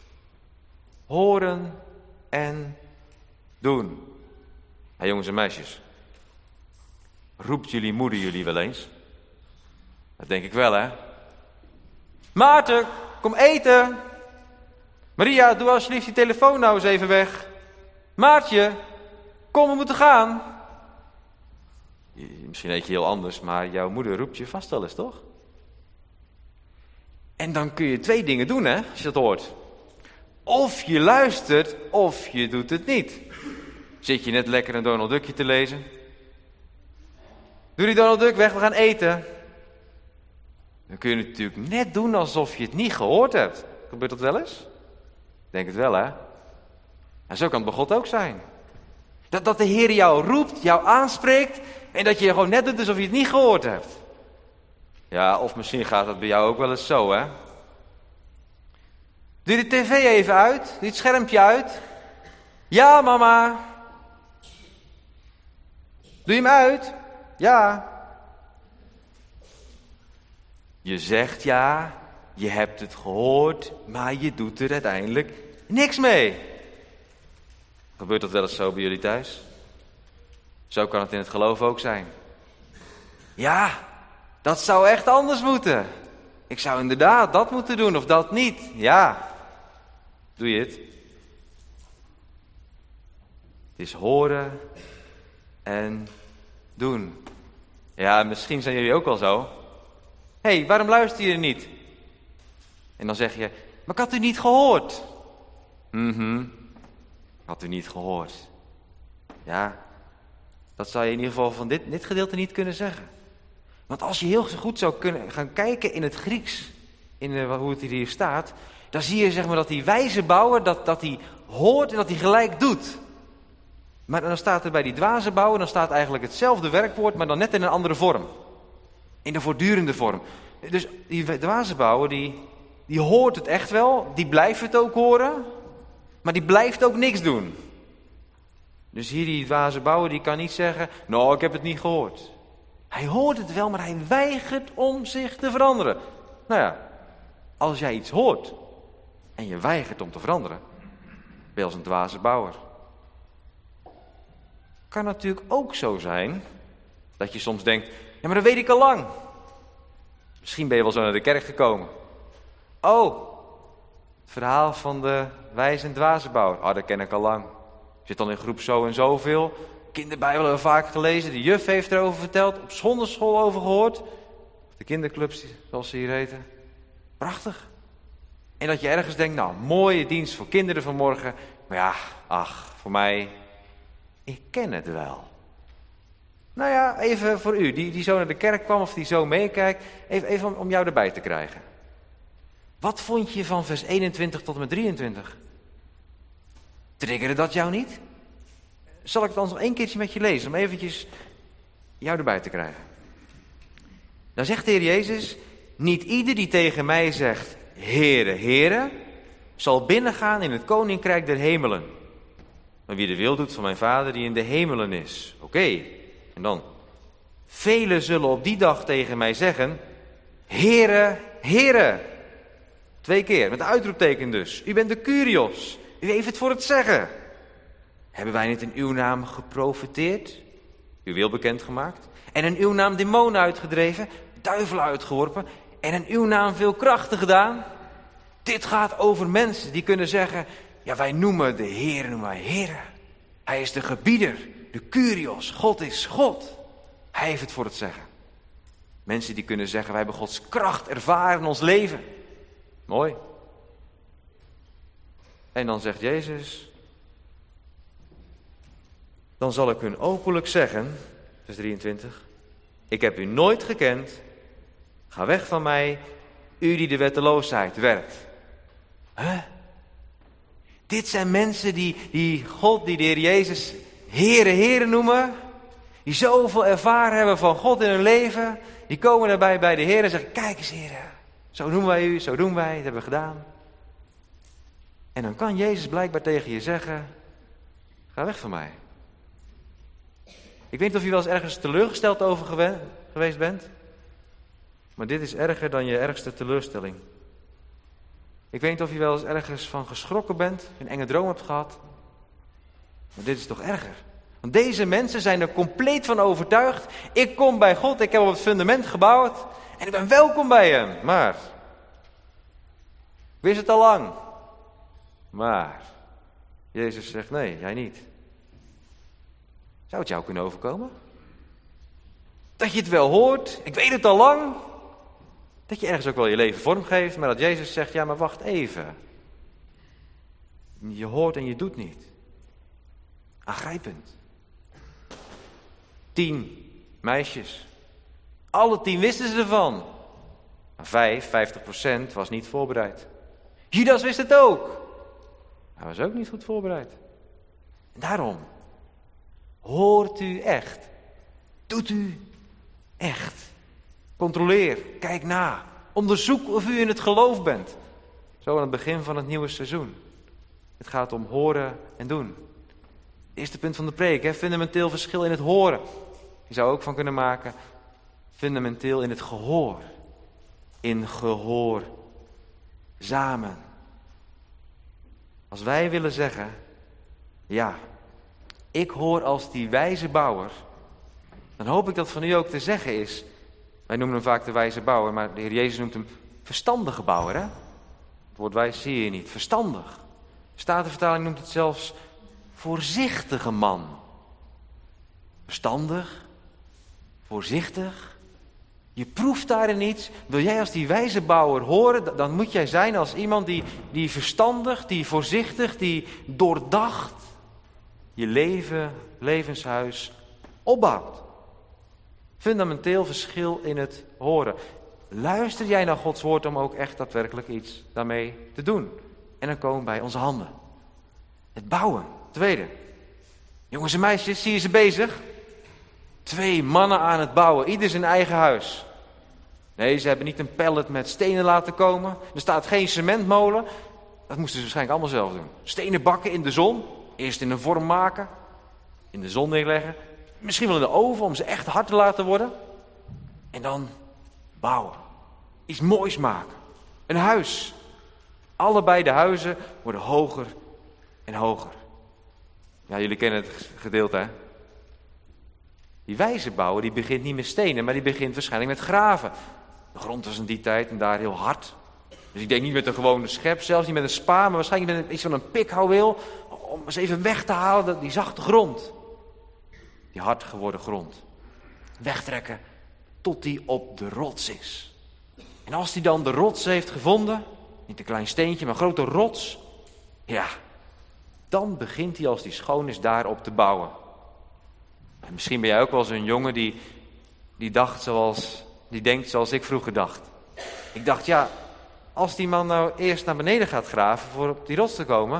Speaker 2: Horen en doen. Ja, jongens en meisjes. Roept jullie moeder jullie wel eens? Dat denk ik wel, hè? Maarten, kom eten! Maria, doe alsjeblieft die telefoon nou eens even weg. Maartje, kom, we moeten gaan. Misschien eet je heel anders, maar jouw moeder roept je vast wel eens, toch? En dan kun je twee dingen doen, hè, als je dat hoort. Of je luistert, of je doet het niet. Zit je net lekker een Donald Duckje te lezen? Doe die Donald Duck weg, we gaan eten. Dan kun je het natuurlijk net doen alsof je het niet gehoord hebt. Gebeurt dat wel eens? Denk het wel, hè? En zo kan het bij God ook zijn. Dat, dat de Heer jou roept, jou aanspreekt, en dat je gewoon net doet alsof je het niet gehoord hebt. Ja, of misschien gaat dat bij jou ook wel eens zo, hè? Doe de tv even uit, doe het schermpje uit. Ja, mama. Doe je hem uit? Ja. Je zegt ja, je hebt het gehoord, maar je doet er uiteindelijk niks mee. Gebeurt dat wel eens zo bij jullie thuis? Zo kan het in het geloof ook zijn. Ja, dat zou echt anders moeten. Ik zou inderdaad dat moeten doen of dat niet. Ja, doe je het? Het is horen en doen. Ja, misschien zijn jullie ook wel zo. Hé, hey, waarom luister je niet? En dan zeg je, maar ik had u niet gehoord. Mhm, ik had u niet gehoord. Ja, dat zou je in ieder geval van dit, dit gedeelte niet kunnen zeggen. Want als je heel goed zou kunnen gaan kijken in het Grieks, in de, hoe het hier staat, dan zie je zeg maar dat die wijze bouwer, dat, dat hij hoort en dat hij gelijk doet. Maar dan staat er bij die dwaze bouwer, dan staat eigenlijk hetzelfde werkwoord, maar dan net in een andere vorm. In de voortdurende vorm. Dus die dwaze bouwer, die, die hoort het echt wel, die blijft het ook horen, maar die blijft ook niks doen. Dus hier die dwaze bouwer, die kan niet zeggen, nou, ik heb het niet gehoord. Hij hoort het wel, maar hij weigert om zich te veranderen. Nou ja, als jij iets hoort en je weigert om te veranderen, ben je als een dwaze bouwer. Kan natuurlijk ook zo zijn dat je soms denkt, ja, maar dat weet ik al lang. Misschien ben je wel zo naar de kerk gekomen. Oh, het verhaal van de wijze en dwaze bouwer. Oh, dat ken ik al lang. Je zit dan in groep zo en zoveel. Kinderbijbel hebben we vaak gelezen. De juf heeft erover verteld. Op zonderschool over gehoord. De kinderclubs, zoals ze hier heten. Prachtig. En dat je ergens denkt, nou, mooie dienst voor kinderen vanmorgen. Maar ja, ach, voor mij, ik ken het wel. Nou ja, even voor u, die, die zo naar de kerk kwam of die zo meekijkt. Even, even om, om jou erbij te krijgen. Wat vond je van vers eenentwintig tot en met drieëntwintig? Triggerde dat jou niet? Zal ik het dan nog één keertje met je lezen, om eventjes jou erbij te krijgen. Dan zegt de Heer Jezus, niet ieder die tegen mij zegt, Heere, Heere, zal binnengaan in het koninkrijk der hemelen. Maar wie de wil doet van mijn Vader die in de hemelen is. Oké, okay. En dan, velen zullen op die dag tegen mij zeggen, Heere, Heere. Twee keer, met uitroepteken dus. U bent de Kyrios, u heeft het voor het zeggen. Hebben wij niet in uw naam geprofeteerd, uw wil bekendgemaakt, en in uw naam demonen uitgedreven, duivelen uitgeworpen, en in uw naam veel krachten gedaan? Dit gaat over mensen die kunnen zeggen, ja, wij noemen de Heer, noemen wij Heere. Hij is de gebieder, de Kyrios, God is God. Hij heeft het voor het zeggen. Mensen die kunnen zeggen, wij hebben Gods kracht ervaren in ons leven. Mooi. En dan zegt Jezus, dan zal ik hun openlijk zeggen, vers drieëntwintig, ik heb u nooit gekend, ga weg van mij, u die de wetteloosheid werkt. Huh? Dit zijn mensen die, die God, die de Heer Jezus Heere, Heere noemen, die zoveel ervaren hebben van God in hun leven, die komen daarbij bij de Heer en zeggen, kijk eens Heere, zo noemen wij u, zo doen wij, dat hebben we gedaan. En dan kan Jezus blijkbaar tegen je zeggen, ga weg van mij. Ik weet niet of je wel eens ergens teleurgesteld over gewe- geweest bent. Maar dit is erger dan je ergste teleurstelling. Ik weet niet of je wel eens ergens van geschrokken bent, een enge droom hebt gehad. Maar dit is toch erger. Want deze mensen zijn er compleet van overtuigd. Ik kom bij God, ik heb op het fundament gebouwd. En ik ben welkom bij hem. Maar, ik wist het al lang. Maar, Jezus zegt nee, jij niet. Zou het jou kunnen overkomen? Dat je het wel hoort, ik weet het al lang. Dat je ergens ook wel je leven vormgeeft, maar dat Jezus zegt, ja maar wacht even. Je hoort en je doet niet. Aangrijpend. Tien meisjes. Alle tien wisten ze ervan. Maar vijf, vijftig procent was niet voorbereid. Judas wist het ook. Hij was ook niet goed voorbereid. En daarom, hoort u echt? Doet u echt? Controleer, kijk na. Onderzoek of u in het geloof bent. Zo aan het begin van het nieuwe seizoen. Het gaat om horen en doen. Eerste punt van de preek, hè? Fundamenteel verschil in het horen. Je zou ook van kunnen maken, fundamenteel in het gehoor. In gehoor. Samen. Als wij willen zeggen, ja, ik hoor als die wijze bouwer, dan hoop ik dat van u ook te zeggen is. Wij noemen hem vaak de wijze bouwer, maar de Heer Jezus noemt hem verstandige bouwer. Hè? Het woord wijs zie je niet, verstandig. De Statenvertaling noemt het zelfs voorzichtige man. Verstandig, voorzichtig. Je proeft daarin iets. Wil jij als die wijze bouwer horen, dan moet jij zijn als iemand die, die verstandig, die voorzichtig, die doordacht je leven, levenshuis opbouwt. Fundamenteel verschil in het horen. Luister jij naar Gods woord om ook echt daadwerkelijk iets daarmee te doen? En dan komen we bij onze handen. Het bouwen. Tweede. Jongens en meisjes, zie je ze bezig? Twee mannen aan het bouwen, ieder zijn eigen huis. Nee, ze hebben niet een pallet met stenen laten komen. Er staat geen cementmolen. Dat moesten ze waarschijnlijk allemaal zelf doen. Stenen bakken in de zon. Eerst in een vorm maken. In de zon neerleggen. Misschien wel in de oven om ze echt hard te laten worden. En dan bouwen. Iets moois maken. Een huis. Allebei de huizen worden hoger en hoger. Ja, jullie kennen het gedeelte, hè? Die wijze bouwer, die begint niet met stenen, maar die begint waarschijnlijk met graven. De grond was in die tijd en daar heel hard. Dus ik denk niet met een gewone schep, zelfs niet met een spa, maar waarschijnlijk met iets van een pikhouweel. Om eens even weg te halen, die zachte grond. Die hard geworden grond. Wegtrekken tot die op de rots is. En als die dan de rots heeft gevonden, niet een klein steentje, maar een grote rots. Ja, dan begint hij als die schoon is daarop te bouwen. En misschien ben jij ook wel zo'n jongen die, die, dacht zoals, die denkt zoals ik vroeger dacht. Ik dacht, ja, als die man nou eerst naar beneden gaat graven voor op die rots te komen,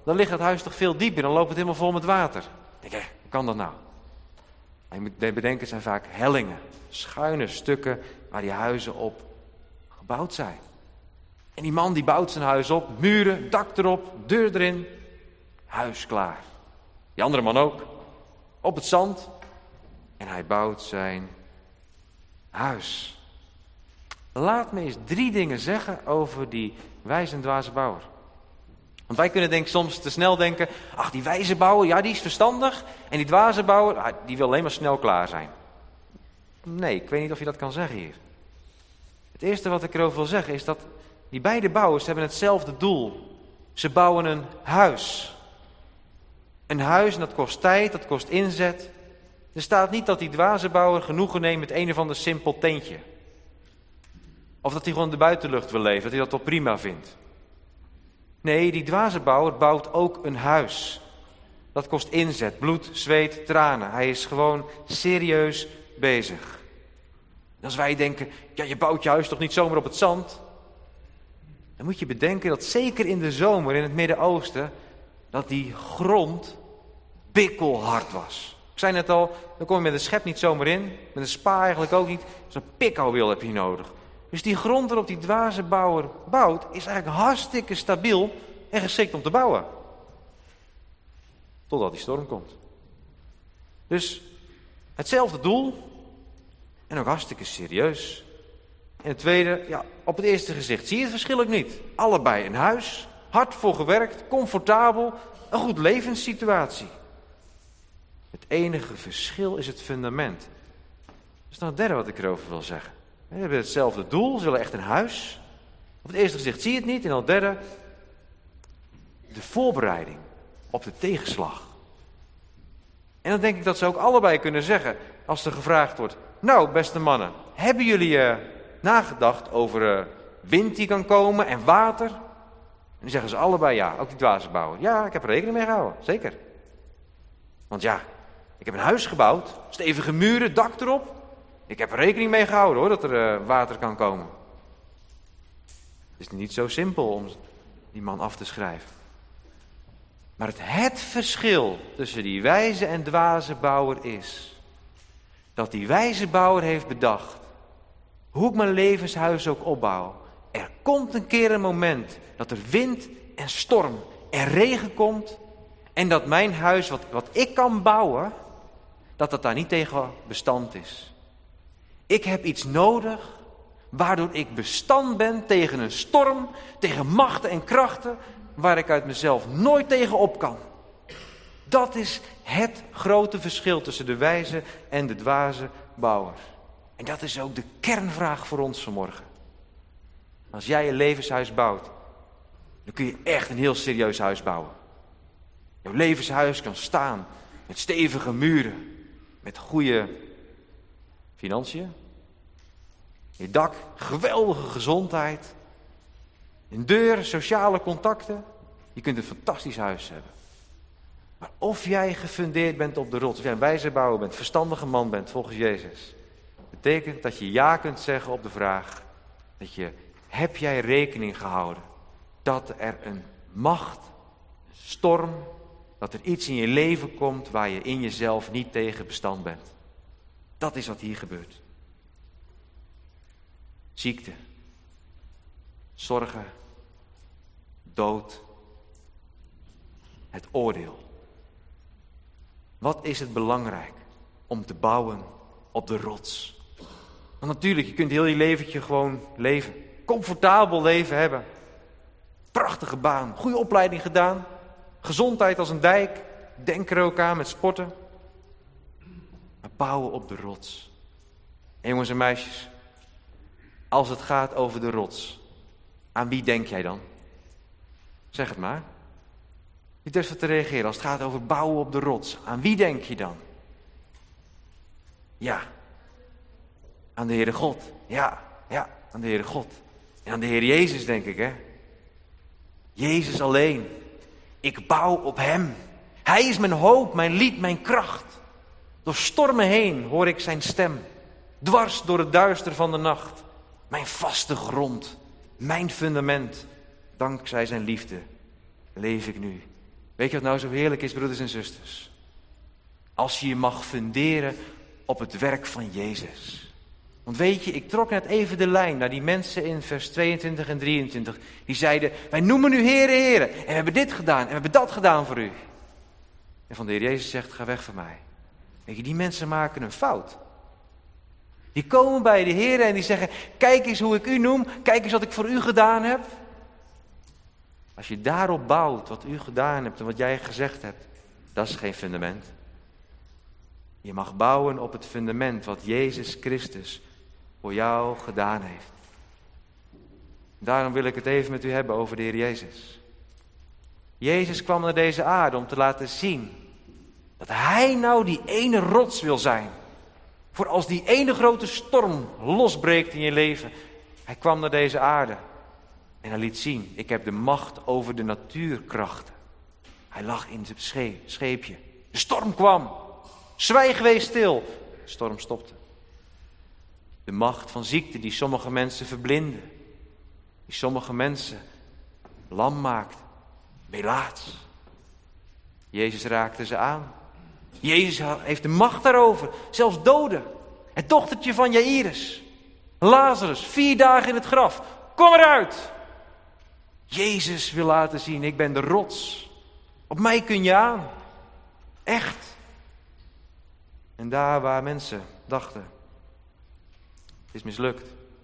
Speaker 2: dan ligt het huis toch veel dieper. Dan loopt het helemaal vol met water. Ik denk, hé, hoe kan dat nou? En je moet bedenken, het zijn vaak hellingen. Schuine stukken waar die huizen op gebouwd zijn. En die man die bouwt zijn huis op. Muren, dak erop, deur erin. Huis klaar. Die andere man ook. Op het zand. En hij bouwt zijn huis. Laat me eens drie dingen zeggen over die wijze en dwaze bouwer. Want wij kunnen denk ik soms te snel denken, ach die wijze bouwer, ja die is verstandig. En die dwaze bouwer, ah, die wil alleen maar snel klaar zijn. Nee, ik weet niet of je dat kan zeggen hier. Het eerste wat ik erover wil zeggen is dat die beide bouwers hebben hetzelfde doel. Ze bouwen een huis. Een huis en dat kost tijd, dat kost inzet. Er staat niet dat die dwaze bouwer genoegen neemt met een of ander simpel tentje. Of dat hij gewoon de buitenlucht wil leven, dat hij dat wel prima vindt. Nee, die dwaze bouwer bouwt ook een huis. Dat kost inzet, bloed, zweet, tranen. Hij is gewoon serieus bezig. En als wij denken, ja je bouwt je huis toch niet zomaar op het zand? Dan moet je bedenken dat zeker in de zomer in het Midden-Oosten, dat die grond bikkelhard was. Ik zei net al, dan kom je met een schep niet zomaar in, met een spa eigenlijk ook niet. Zo'n pikhouwil heb je nodig. Dus die grond waarop die dwaze bouwer bouwt, is eigenlijk hartstikke stabiel en geschikt om te bouwen. Totdat die storm komt. Dus hetzelfde doel en ook hartstikke serieus. En het tweede, ja, op het eerste gezicht zie je het verschil ook niet. Allebei een huis, hard voor gewerkt, comfortabel, een goed levenssituatie. Het enige verschil is het fundament. Dat is dan het derde wat ik erover wil zeggen. We hebben hetzelfde doel, ze willen echt een huis. Op het eerste gezicht zie je het niet. En dan het derde, de voorbereiding op de tegenslag. En dan denk ik dat ze ook allebei kunnen zeggen, als er gevraagd wordt, nou beste mannen, hebben jullie uh, nagedacht over uh, wind die kan komen en water? En dan zeggen ze allebei ja, ook die dwaze bouwer. Ja, ik heb er rekening mee gehouden, zeker. Want ja, ik heb een huis gebouwd, stevige muren, dak erop. Ik heb er rekening mee gehouden hoor, dat er uh, water kan komen. Het is niet zo simpel om die man af te schrijven. Maar het, het verschil tussen die wijze en dwaze bouwer is dat die wijze bouwer heeft bedacht, hoe ik mijn levenshuis ook opbouw. Er komt een keer een moment dat er wind en storm en regen komt en dat mijn huis, wat, wat ik kan bouwen, dat dat daar niet tegen bestand is. Ik heb iets nodig waardoor ik bestand ben tegen een storm, tegen machten en krachten waar ik uit mezelf nooit tegen op kan. Dat is het grote verschil tussen de wijze en de dwaze bouwer. En dat is ook de kernvraag voor ons vanmorgen. Als jij een levenshuis bouwt, dan kun je echt een heel serieus huis bouwen. Jouw levenshuis kan staan met stevige muren, met goede financiën. Je dak, geweldige gezondheid. Een deur, sociale contacten. Je kunt een fantastisch huis hebben. Maar of jij gefundeerd bent op de rots, of jij een wijze bouwer bent, verstandige man bent volgens Jezus, betekent dat je ja kunt zeggen op de vraag dat je, heb jij rekening gehouden dat er een macht, een storm, dat er iets in je leven komt waar je in jezelf niet tegen bestand bent. Dat is wat hier gebeurt. Ziekte, zorgen, dood, het oordeel. Wat is het belangrijk om te bouwen op de rots? Want natuurlijk, je kunt heel je leventje gewoon leven. Comfortabel leven hebben. Prachtige baan, goede opleiding gedaan. Gezondheid als een dijk. Denk er ook aan met sporten. Maar bouwen op de rots. En jongens en meisjes, als het gaat over de rots, aan wie denk jij dan? Zeg het maar. Wie durft er te reageren als het gaat over bouwen op de rots? Aan wie denk je dan? Ja, aan de Heere God. Ja, ja, aan de Heere God. En aan de Heer Jezus denk ik, hè. Jezus alleen. Ik bouw op Hem. Hij is mijn hoop, mijn lied, mijn kracht. Door stormen heen hoor ik zijn stem. Dwars door het duister van de nacht. Mijn vaste grond, mijn fundament. Dankzij zijn liefde leef ik nu Weet je wat nou zo heerlijk is, broeders en zusters? Als je je mag funderen op het werk van Jezus. Want weet je, ik trok net even de lijn naar die mensen in vers tweeëntwintig en drieëntwintig. Die zeiden, wij noemen u Heere, Heere. En we hebben dit gedaan en we hebben dat gedaan voor u. En van de Heer Jezus zegt, ga weg van mij. Weet je, die mensen maken een fout. Die komen bij de Heer en die zeggen, kijk eens hoe ik u noem. Kijk eens wat ik voor u gedaan heb. Als je daarop bouwt wat u gedaan hebt en wat jij gezegd hebt, dat is geen fundament. Je mag bouwen op het fundament wat Jezus Christus voor jou gedaan heeft. Daarom wil ik het even met u hebben over de Heer Jezus. Jezus kwam naar deze aarde om te laten zien dat Hij nou die ene rots wil zijn. Voor als die ene grote storm losbreekt in je leven. Hij kwam naar deze aarde en hij liet zien, ik heb de macht over de natuurkrachten. Hij lag in zijn schee- scheepje. De storm kwam. Zwijg, wees stil. De storm stopte. De macht van ziekte die sommige mensen verblindde. Die sommige mensen lam maakte. Melaats. Jezus raakte ze aan. Jezus heeft de macht daarover. Zelfs doden. Het dochtertje van Jairus. Lazarus, vier dagen in het graf. Kom eruit. Jezus wil laten zien, ik ben de rots. Op mij kun je aan. Echt. En daar waar mensen dachten, het is mislukt.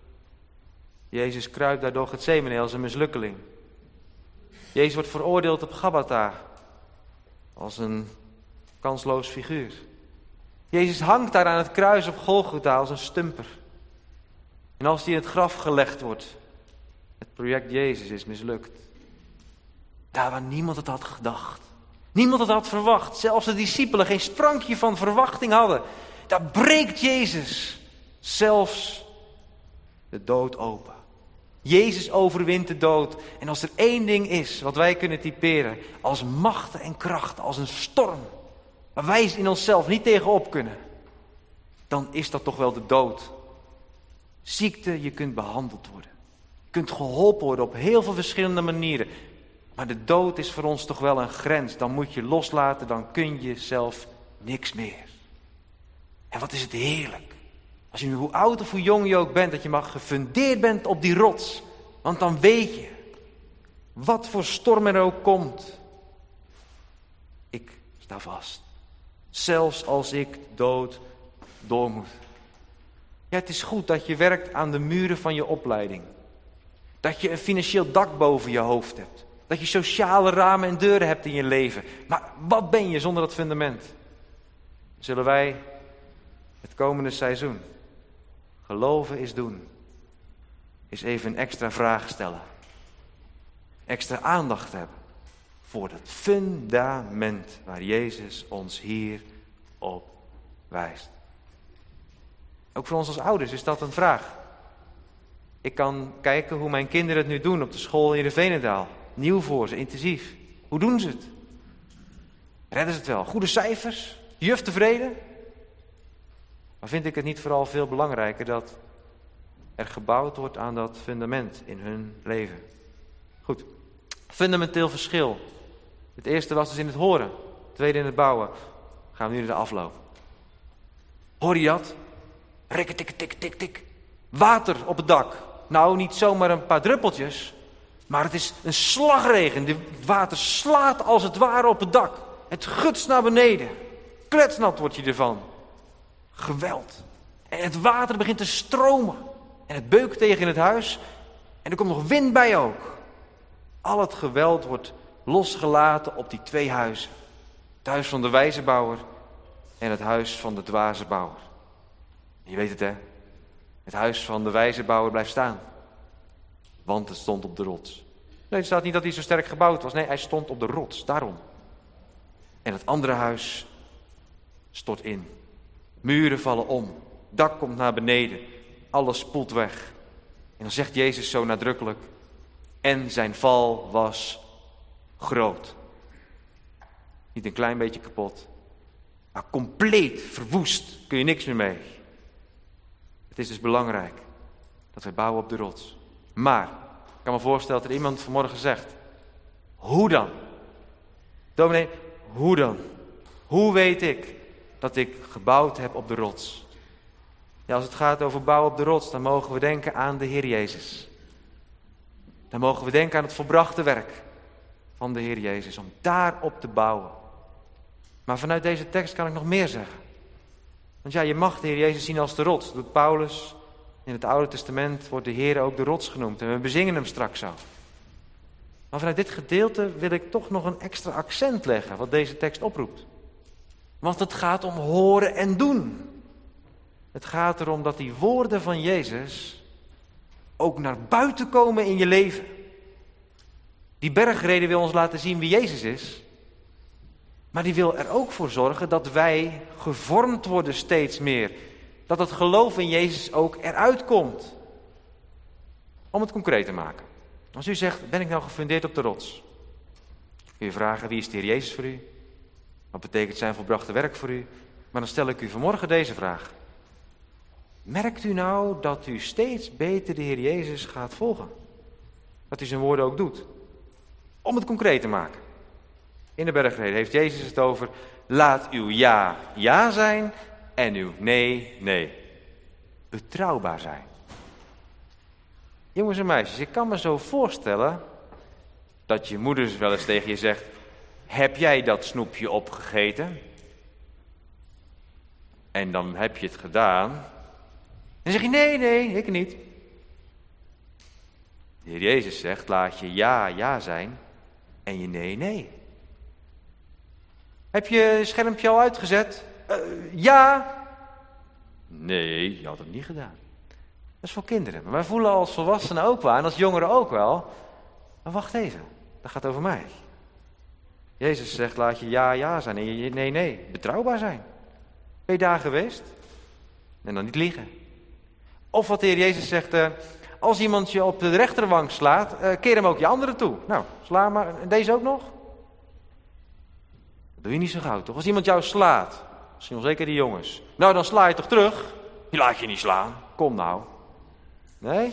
Speaker 2: Jezus kruipt daardoor Getsemane als een mislukkeling. Jezus wordt veroordeeld op Gabbatha als een kansloos figuur. Jezus hangt daar aan het kruis op Golgotha als een stumper. En als hij in het graf gelegd wordt, het project Jezus is mislukt. Daar waar niemand het had gedacht. Niemand het had verwacht. Zelfs de discipelen geen sprankje van verwachting hadden. Daar breekt Jezus zelfs de dood open. Jezus overwint de dood. En als er één ding is wat wij kunnen typeren als machten en krachten, als een storm, waar wij in onszelf niet tegenop kunnen, dan is dat toch wel de dood. Ziekte, je kunt behandeld worden. Je kunt geholpen worden op heel veel verschillende manieren. Maar de dood is voor ons toch wel een grens. Dan moet je loslaten, dan kun je zelf niks meer. En wat is het heerlijk. Als je nu hoe oud of hoe jong je ook bent, dat je maar gefundeerd bent op die rots. Want dan weet je, wat voor storm er ook komt. Ik sta vast. Zelfs als ik dood door moet. Ja, het is goed dat je werkt aan de muren van je opleiding. Dat je een financieel dak boven je hoofd hebt. Dat je sociale ramen en deuren hebt in je leven. Maar wat ben je zonder dat fundament? Zullen wij het komende seizoen geloven is doen. Is even een extra vraag stellen. Extra aandacht hebben. Voor het fundament waar Jezus ons hier op wijst. Ook voor ons als ouders is dat een vraag. Ik kan kijken hoe mijn kinderen het nu doen op de school in de Veenendaal. Nieuw voor ze, intensief. Hoe doen ze het? Redden ze het wel? Goede cijfers? Juf tevreden? Maar vind ik het niet vooral veel belangrijker dat er gebouwd wordt aan dat fundament in hun leven? Goed, fundamenteel verschil. Het eerste was dus in het horen, het tweede in het bouwen. Gaan we nu naar de afloop. Hoor je dat? Rikke, tik, tik, tik, tik. Water op het dak. Nou, niet zomaar een paar druppeltjes, maar het is een slagregen. Het water slaat als het ware op het dak. Het gutst naar beneden. Kletsnat word je ervan. Geweld. En het water begint te stromen. En het beukt tegen het huis. En er komt nog wind bij ook. Al het geweld wordt losgelaten op die twee huizen. Het huis van de wijze bouwer en het huis van de dwaze bouwer. Je weet het, hè? Het huis van de wijze bouwer blijft staan. Want het stond op de rots. Nee, het staat niet dat hij zo sterk gebouwd was. Nee, hij stond op de rots. Daarom. En het andere huis stort in. Muren vallen om. Dak komt naar beneden. Alles spoelt weg. En dan zegt Jezus zo nadrukkelijk. En zijn val was groot. Niet een klein beetje kapot. Maar compleet verwoest. Kun je niks meer mee. Het is dus belangrijk dat wij bouwen op de rots. Maar, ik kan me voorstellen dat er iemand vanmorgen zegt. Hoe dan? Dominee, hoe dan? Hoe weet ik dat ik gebouwd heb op de rots? Ja, als het gaat over bouwen op de rots, dan mogen we denken aan de Heer Jezus. Dan mogen we denken aan het volbrachte werk van de Heer Jezus, om daarop te bouwen. Maar vanuit deze tekst kan ik nog meer zeggen. Want ja, je mag de Heer Jezus zien als de rots. Dat doet Paulus. In het Oude Testament wordt de Heer ook de rots genoemd. En we bezingen hem straks zo. Maar vanuit dit gedeelte wil ik toch nog een extra accent leggen, wat deze tekst oproept. Want het gaat om horen en doen. Het gaat erom dat die woorden van Jezus ook naar buiten komen in je leven. Die bergreden wil ons laten zien wie Jezus is. Maar die wil er ook voor zorgen dat wij gevormd worden steeds meer. Dat het geloof in Jezus ook eruit komt. Om het concreet te maken. Als u zegt, ben ik nou gefundeerd op de rots? Kun je vragen, wie is de Heer Jezus voor u? Wat betekent zijn volbrachte werk voor u? Maar dan stel ik u vanmorgen deze vraag. Merkt u nou dat u steeds beter de Heer Jezus gaat volgen? Dat u zijn woorden ook doet? Om het concreet te maken. In de bergreden heeft Jezus het over, laat uw ja, ja zijn en uw nee, nee. Betrouwbaar zijn. Jongens en meisjes, ik kan me zo voorstellen dat je moeders wel eens tegen je zegt, heb jij dat snoepje opgegeten? En dan heb je het gedaan. Dan zeg je, nee, nee, ik niet. De Heer Jezus zegt, laat je ja, ja zijn en je nee, nee. Heb je je schermpje al uitgezet? Uh, ja. Nee, je had het niet gedaan. Dat is voor kinderen. Maar wij voelen als volwassenen ook wel en als jongeren ook wel. Maar wacht even, dat gaat over mij. Jezus zegt, laat je ja, ja zijn en je nee, nee. Betrouwbaar zijn. Ben je daar geweest? En dan niet liegen. Of wat de Heer Jezus zegt, uh, als iemand je op de rechterwang slaat, uh, keer hem ook je andere toe. Nou, sla maar. En deze ook nog? Dat doe je niet zo gauw, toch? Als iemand jou slaat, misschien wel zeker die jongens. Nou, dan sla je toch terug? Je laat je niet slaan. Kom nou. Nee?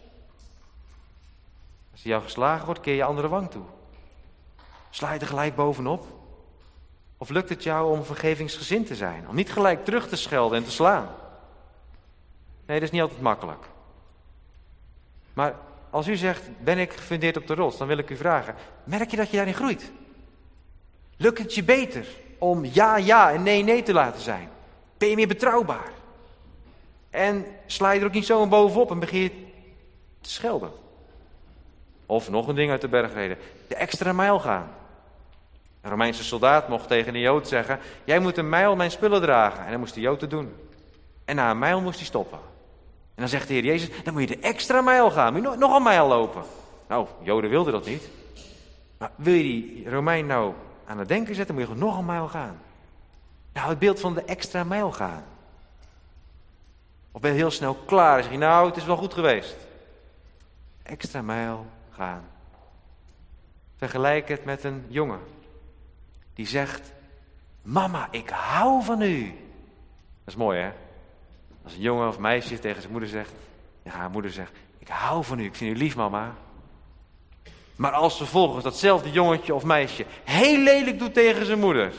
Speaker 2: Als je jou geslagen wordt, keer je andere wang toe. Sla je er gelijk bovenop? Of lukt het jou om vergevingsgezind te zijn? Om niet gelijk terug te schelden en te slaan? Nee, dat is niet altijd makkelijk. Maar als u zegt, ben ik gefundeerd op de rots, dan wil ik u vragen, merk je dat je daarin groeit? Lukt het je beter om ja, ja en nee, nee te laten zijn? Ben je meer betrouwbaar? En sla je er ook niet zo bovenop en begin je te schelden? Of nog een ding uit de bergreden, de extra mijl gaan. Een Romeinse soldaat mocht tegen een Jood zeggen, jij moet een mijl mijn spullen dragen. En dan moest de Jood het doen. En na een mijl moest hij stoppen. En dan zegt de Heer Jezus, dan moet je de extra mijl gaan. Moet je nog een mijl lopen. Nou, Joden wilden dat niet. Maar wil je die Romein nou aan het denken zetten, moet je gewoon nog een mijl gaan. Nou, het beeld van de extra mijl gaan. Of ben je heel snel klaar en zeg je, nou, het is wel goed geweest. Extra mijl gaan. Vergelijk het met een jongen. Die zegt, mama, ik hou van u. Dat is mooi, hè? Als een jongen of meisje tegen zijn moeder zegt, ja, haar moeder zegt, ik hou van u, ik vind u lief, mama. Maar als vervolgens datzelfde jongetje of meisje heel lelijk doet tegen zijn moeder.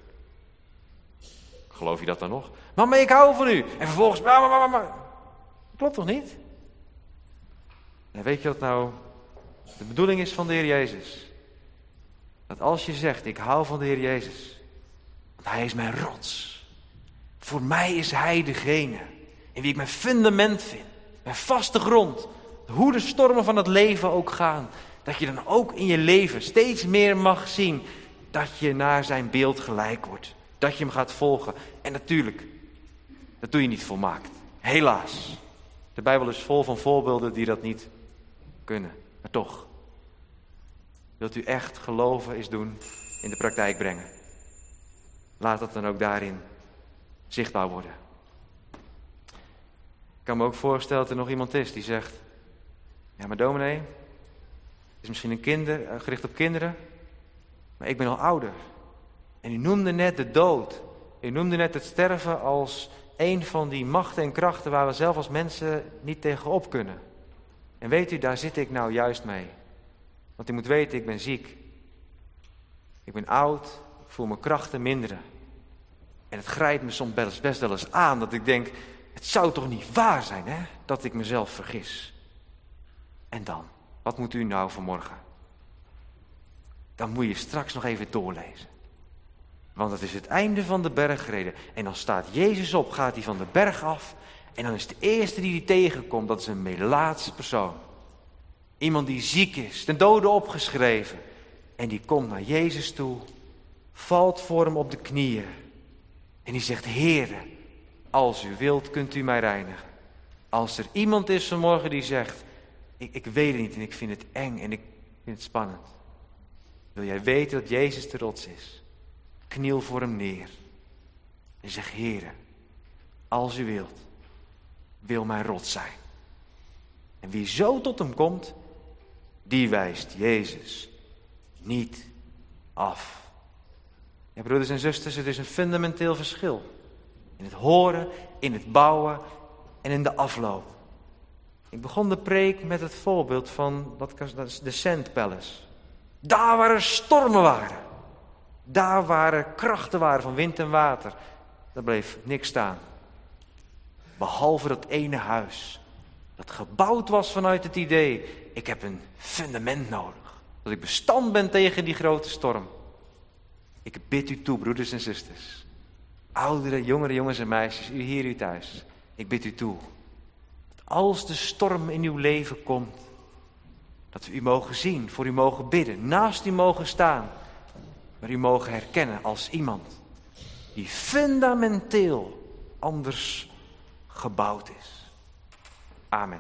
Speaker 2: Geloof je dat dan nog? Mama, ik hou van u. En vervolgens, mama, mama, mama. Klopt toch niet? En weet je wat nou de bedoeling is van de Heer Jezus? Dat als je zegt, ik hou van de Heer Jezus, want Hij is mijn rots. Voor mij is Hij degene in wie ik mijn fundament vind, mijn vaste grond. Hoe de stormen van het leven ook gaan, dat je dan ook in je leven steeds meer mag zien dat je naar zijn beeld gelijk wordt. Dat je hem gaat volgen. En natuurlijk, dat doe je niet volmaakt. Helaas. De Bijbel is vol van voorbeelden die dat niet kunnen. Maar toch. Wilt u echt geloven is doen, in de praktijk brengen. Laat dat dan ook daarin zichtbaar worden. Ik kan me ook voorstellen dat er nog iemand is die zegt, ja maar dominee, het is misschien een kinder, gericht op kinderen, maar ik ben al ouder. En u noemde net de dood. U noemde net het sterven als een van die machten en krachten waar we zelf als mensen niet tegenop kunnen. En weet u, daar zit ik nou juist mee. Want u moet weten, ik ben ziek. Ik ben oud, ik voel mijn krachten minderen. En het grijpt me soms best, best wel eens aan dat ik denk, het zou toch niet waar zijn, hè, dat ik mezelf vergis. En dan, wat moet u nou vanmorgen? Dan moet je straks nog even doorlezen. Want het is het einde van de bergreden. En dan staat Jezus op, gaat hij van de berg af. En dan is de eerste die hij tegenkomt, dat is een melaatse persoon. Iemand die ziek is, ten dode opgeschreven. En die komt naar Jezus toe, valt voor hem op de knieën. En die zegt, Heere, als u wilt, kunt u mij reinigen. Als er iemand is vanmorgen die zegt, ik, ik weet het niet en ik vind het eng en ik vind het spannend. Wil jij weten dat Jezus de rots is? Kniel voor hem neer. En zeg, Heere, als u wilt, wil mijn rots zijn. En wie zo tot hem komt, die wijst Jezus niet af. Ja, broeders en zusters, het is een fundamenteel verschil. In het horen, in het bouwen en in de afloop. Ik begon de preek met het voorbeeld van dat, dat is de Sand Palace. Daar waar er stormen waren. Daar waar er krachten waren van wind en water. Daar bleef niks staan. Behalve dat ene huis. Dat gebouwd was vanuit het idee, ik heb een fundament nodig. Dat ik bestand ben tegen die grote storm. Ik bid u toe, broeders en zusters. Oudere, jongere jongens en meisjes, u hier, u thuis. Ik bid u toe. Dat als de storm in uw leven komt, dat we u mogen zien, voor u mogen bidden, naast u mogen staan. Maar u mogen herkennen als iemand die fundamenteel anders gebouwd is. Amen.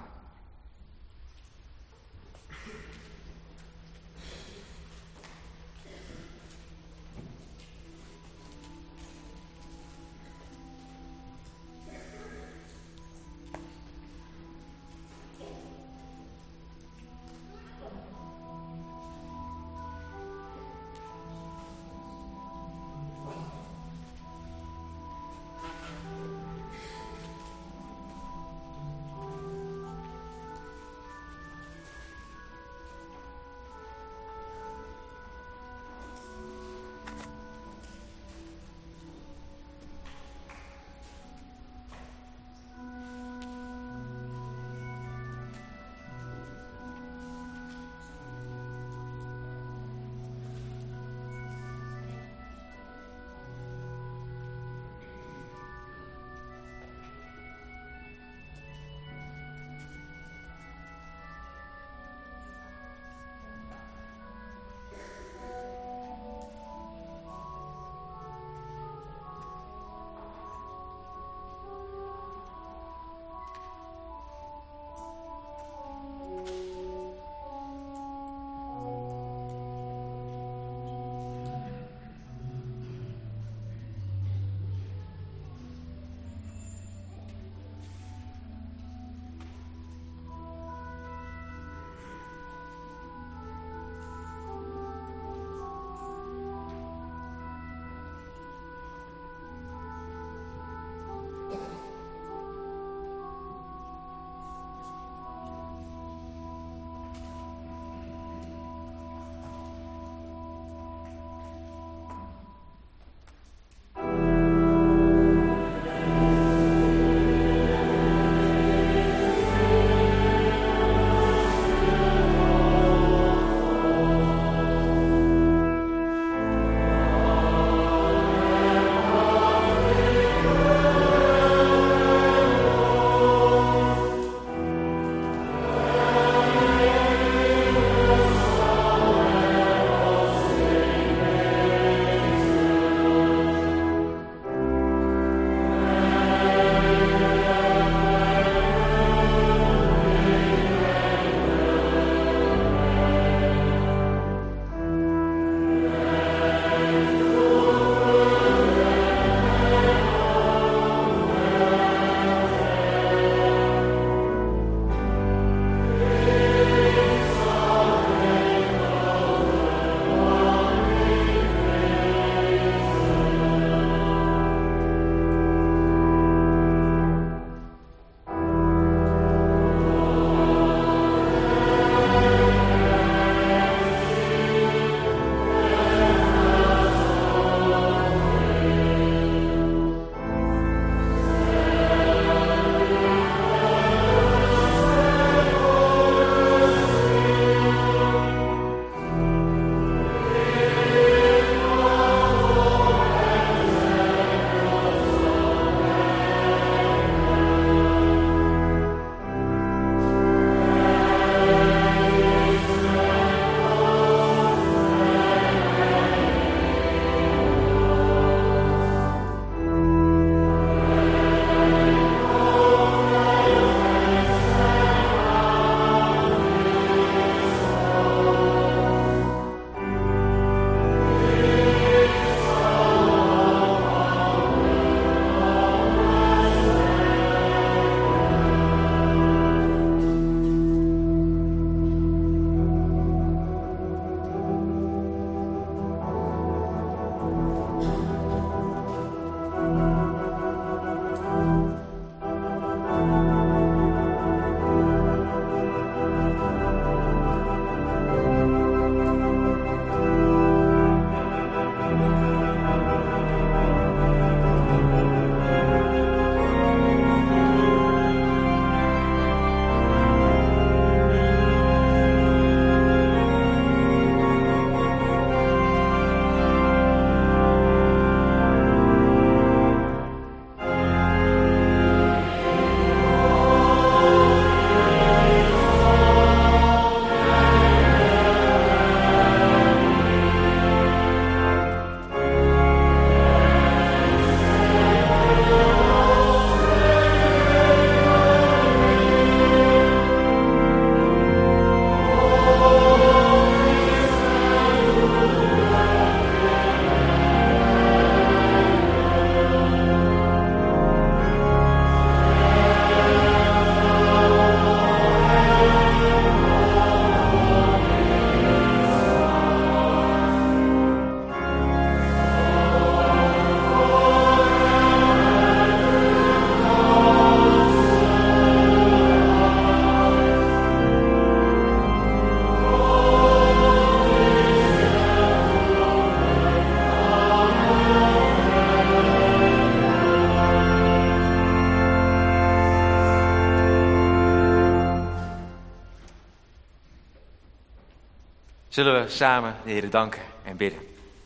Speaker 2: Zullen we samen de Heer danken en bidden.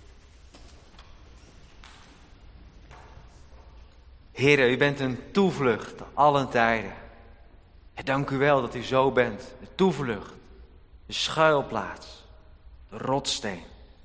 Speaker 2: Heer, u bent een toevlucht allen tijden. En dank u wel dat u zo bent. De toevlucht, de schuilplaats, de rotssteen.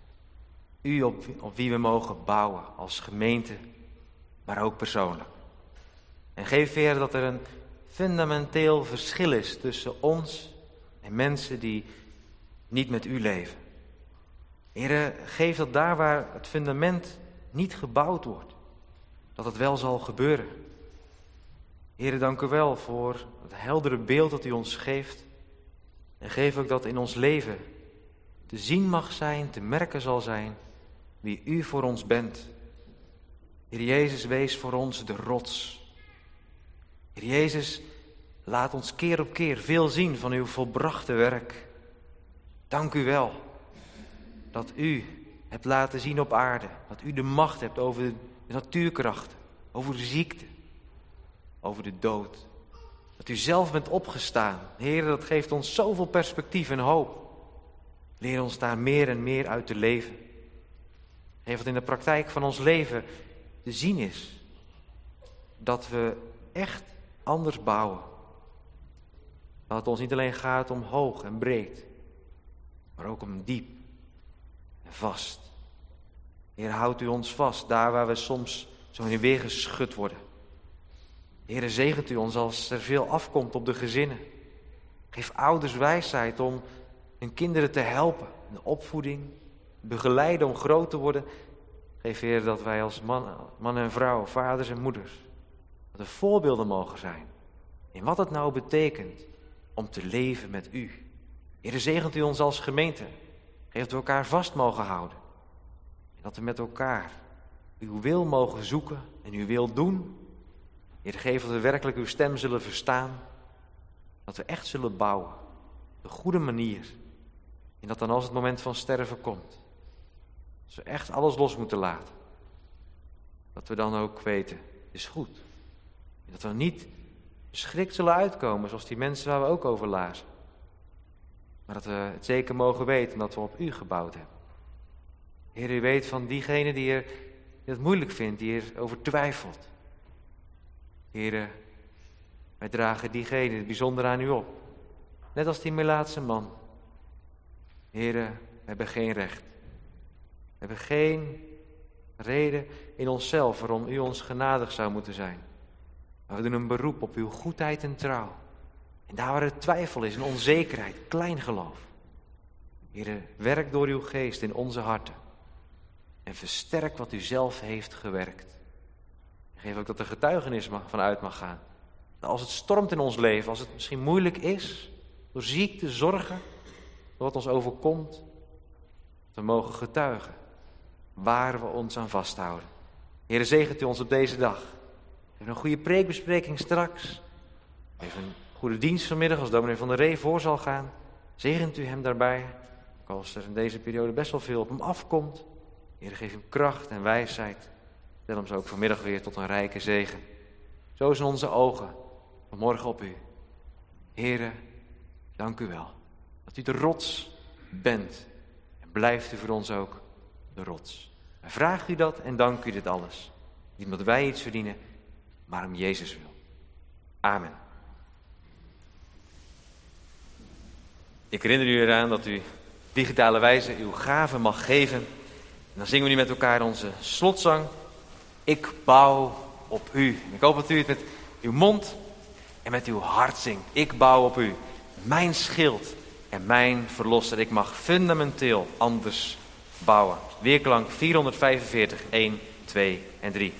Speaker 2: U op, op wie we mogen bouwen als gemeente, maar ook persoonlijk. En geef, Heer, dat er een fundamenteel verschil is tussen ons en mensen die niet met u leven. Heer, geef dat daar waar het fundament niet gebouwd wordt, dat het wel zal gebeuren. Heer, dank u wel voor het heldere beeld dat u ons geeft. En geef ook dat in ons leven te zien mag zijn, te merken zal zijn wie u voor ons bent. Heer Jezus, wees voor ons de rots. Heer Jezus, laat ons keer op keer veel zien van uw volbrachte werk. Dank u wel dat u hebt laten zien op aarde, dat u de macht hebt over de natuurkrachten, over de ziekte, over de dood. Dat u zelf bent opgestaan. Heer, dat geeft ons zoveel perspectief en hoop. Leer ons daar meer en meer uit te leven. Geef dat in de praktijk van ons leven te zien is. Dat we echt anders bouwen. Dat het ons niet alleen gaat om hoog en breed, maar ook om diep en vast. Heer, houdt u ons vast daar waar we soms zo in de weer geschud worden. Heer, zegent u ons als er veel afkomt op de gezinnen. Geef ouders wijsheid om hun kinderen te helpen in de opvoeding, begeleiden om groot te worden. Geef, Heer, dat wij als man, man en vrouw, vaders en moeders, dat we voorbeelden mogen zijn in wat het nou betekent om te leven met u. Heer, zegent u ons als gemeente. Geef dat we elkaar vast mogen houden. En dat we met elkaar uw wil mogen zoeken en uw wil doen. Heer, geef dat we werkelijk uw stem zullen verstaan. Dat we echt zullen bouwen. Op de goede manier. En dat dan als het moment van sterven komt, als we echt alles los moeten laten, dat we dan ook weten, het is goed. En dat we niet verschrikt zullen uitkomen zoals die mensen waar we ook over lazen. Maar dat we het zeker mogen weten dat we op u gebouwd hebben. Heer, u weet van diegene die, er, die het moeilijk vindt, die erover twijfelt. Heer, wij dragen diegene het bijzonder aan u op. Net als die Melaatse man. Heer, we hebben geen recht. We hebben geen reden in onszelf waarom u ons genadig zou moeten zijn. Maar we doen een beroep op uw goedheid en trouw. En daar waar er twijfel is en onzekerheid, klein geloof. Heer, werk door uw geest in onze harten. En versterk wat u zelf heeft gewerkt. Geef ook dat er getuigenis mag, vanuit mag gaan. Dat als het stormt in ons leven, als het misschien moeilijk is, door ziekte, zorgen, door wat ons overkomt, dat we mogen getuigen waar we ons aan vasthouden. Heer, zegent u ons op deze dag. Geef een goede preekbespreking straks. Geef een goede dienst vanmiddag als dominee van der Ree voor zal gaan. Zegent u hem daarbij. Ook als er in deze periode best wel veel op hem afkomt. Heer, geef hem kracht en wijsheid. Stel hem zo ook vanmiddag weer tot een rijke zegen. Zo zijn onze ogen vanmorgen op u. Heere, dank u wel dat u de rots bent. En blijft u voor ons ook de rots. Wij vragen u dat en dank u dit alles. Niet omdat wij iets verdienen, maar om Jezus wil. Amen. Ik herinner u eraan dat u op digitale wijze uw gaven mag geven. En dan zingen we nu met elkaar onze slotzang. Ik bouw op u. En ik hoop dat u het met uw mond en met uw hart zingt. Ik bouw op u. Mijn schild en mijn verlosser. Ik mag fundamenteel anders bouwen. Weerklank vierhonderdvijfenveertig, één, twee en drie.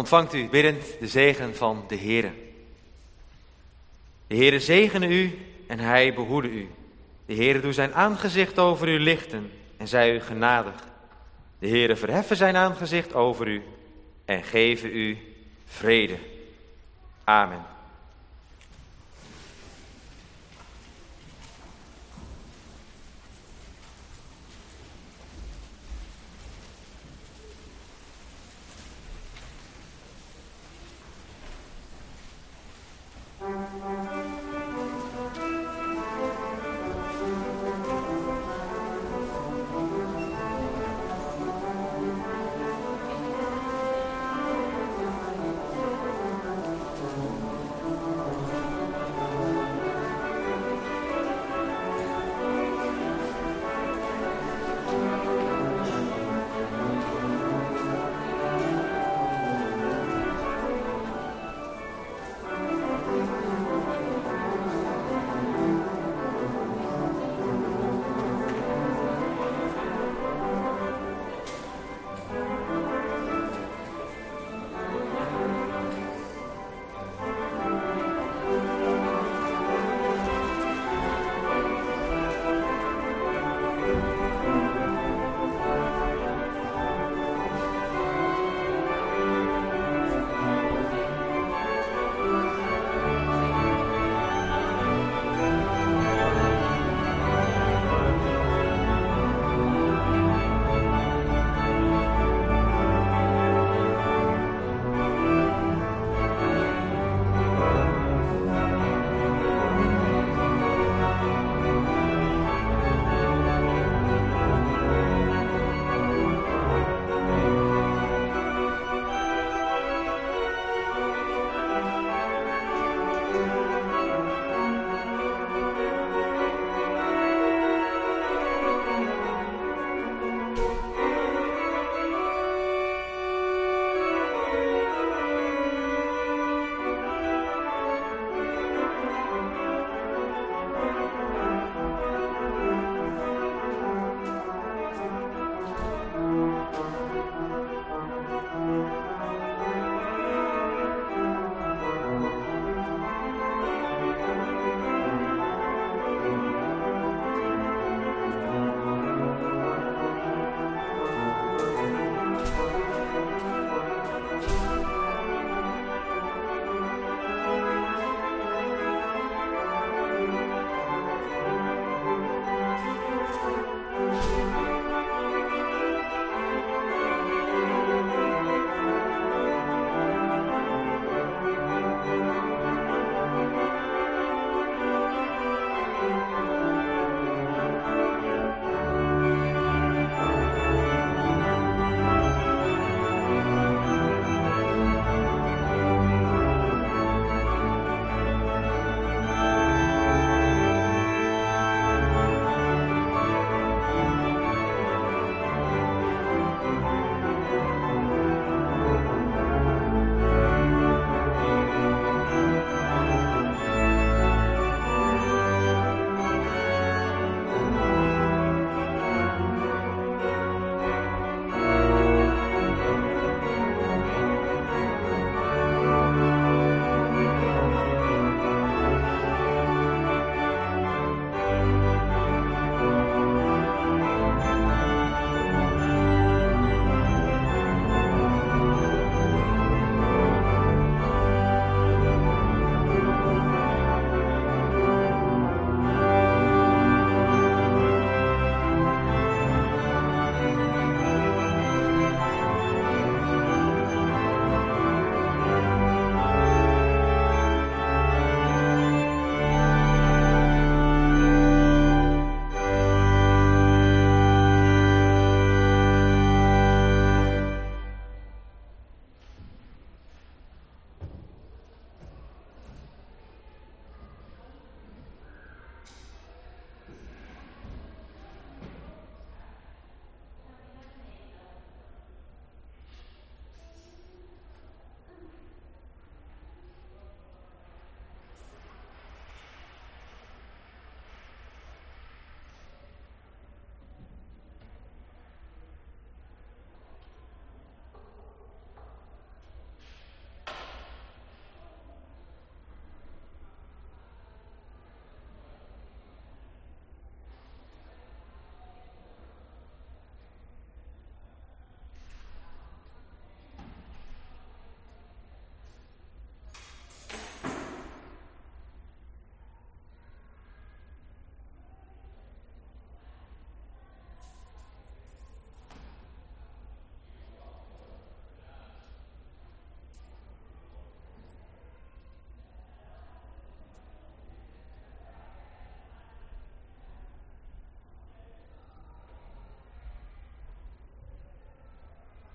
Speaker 2: ontvangt u biddend de zegen van de Heere. De Heere zegene u en hij behoede u. De Heere doe zijn aangezicht over u lichten en zij u genadig. De Heere verheffen zijn aangezicht over u en geven u vrede. Amen.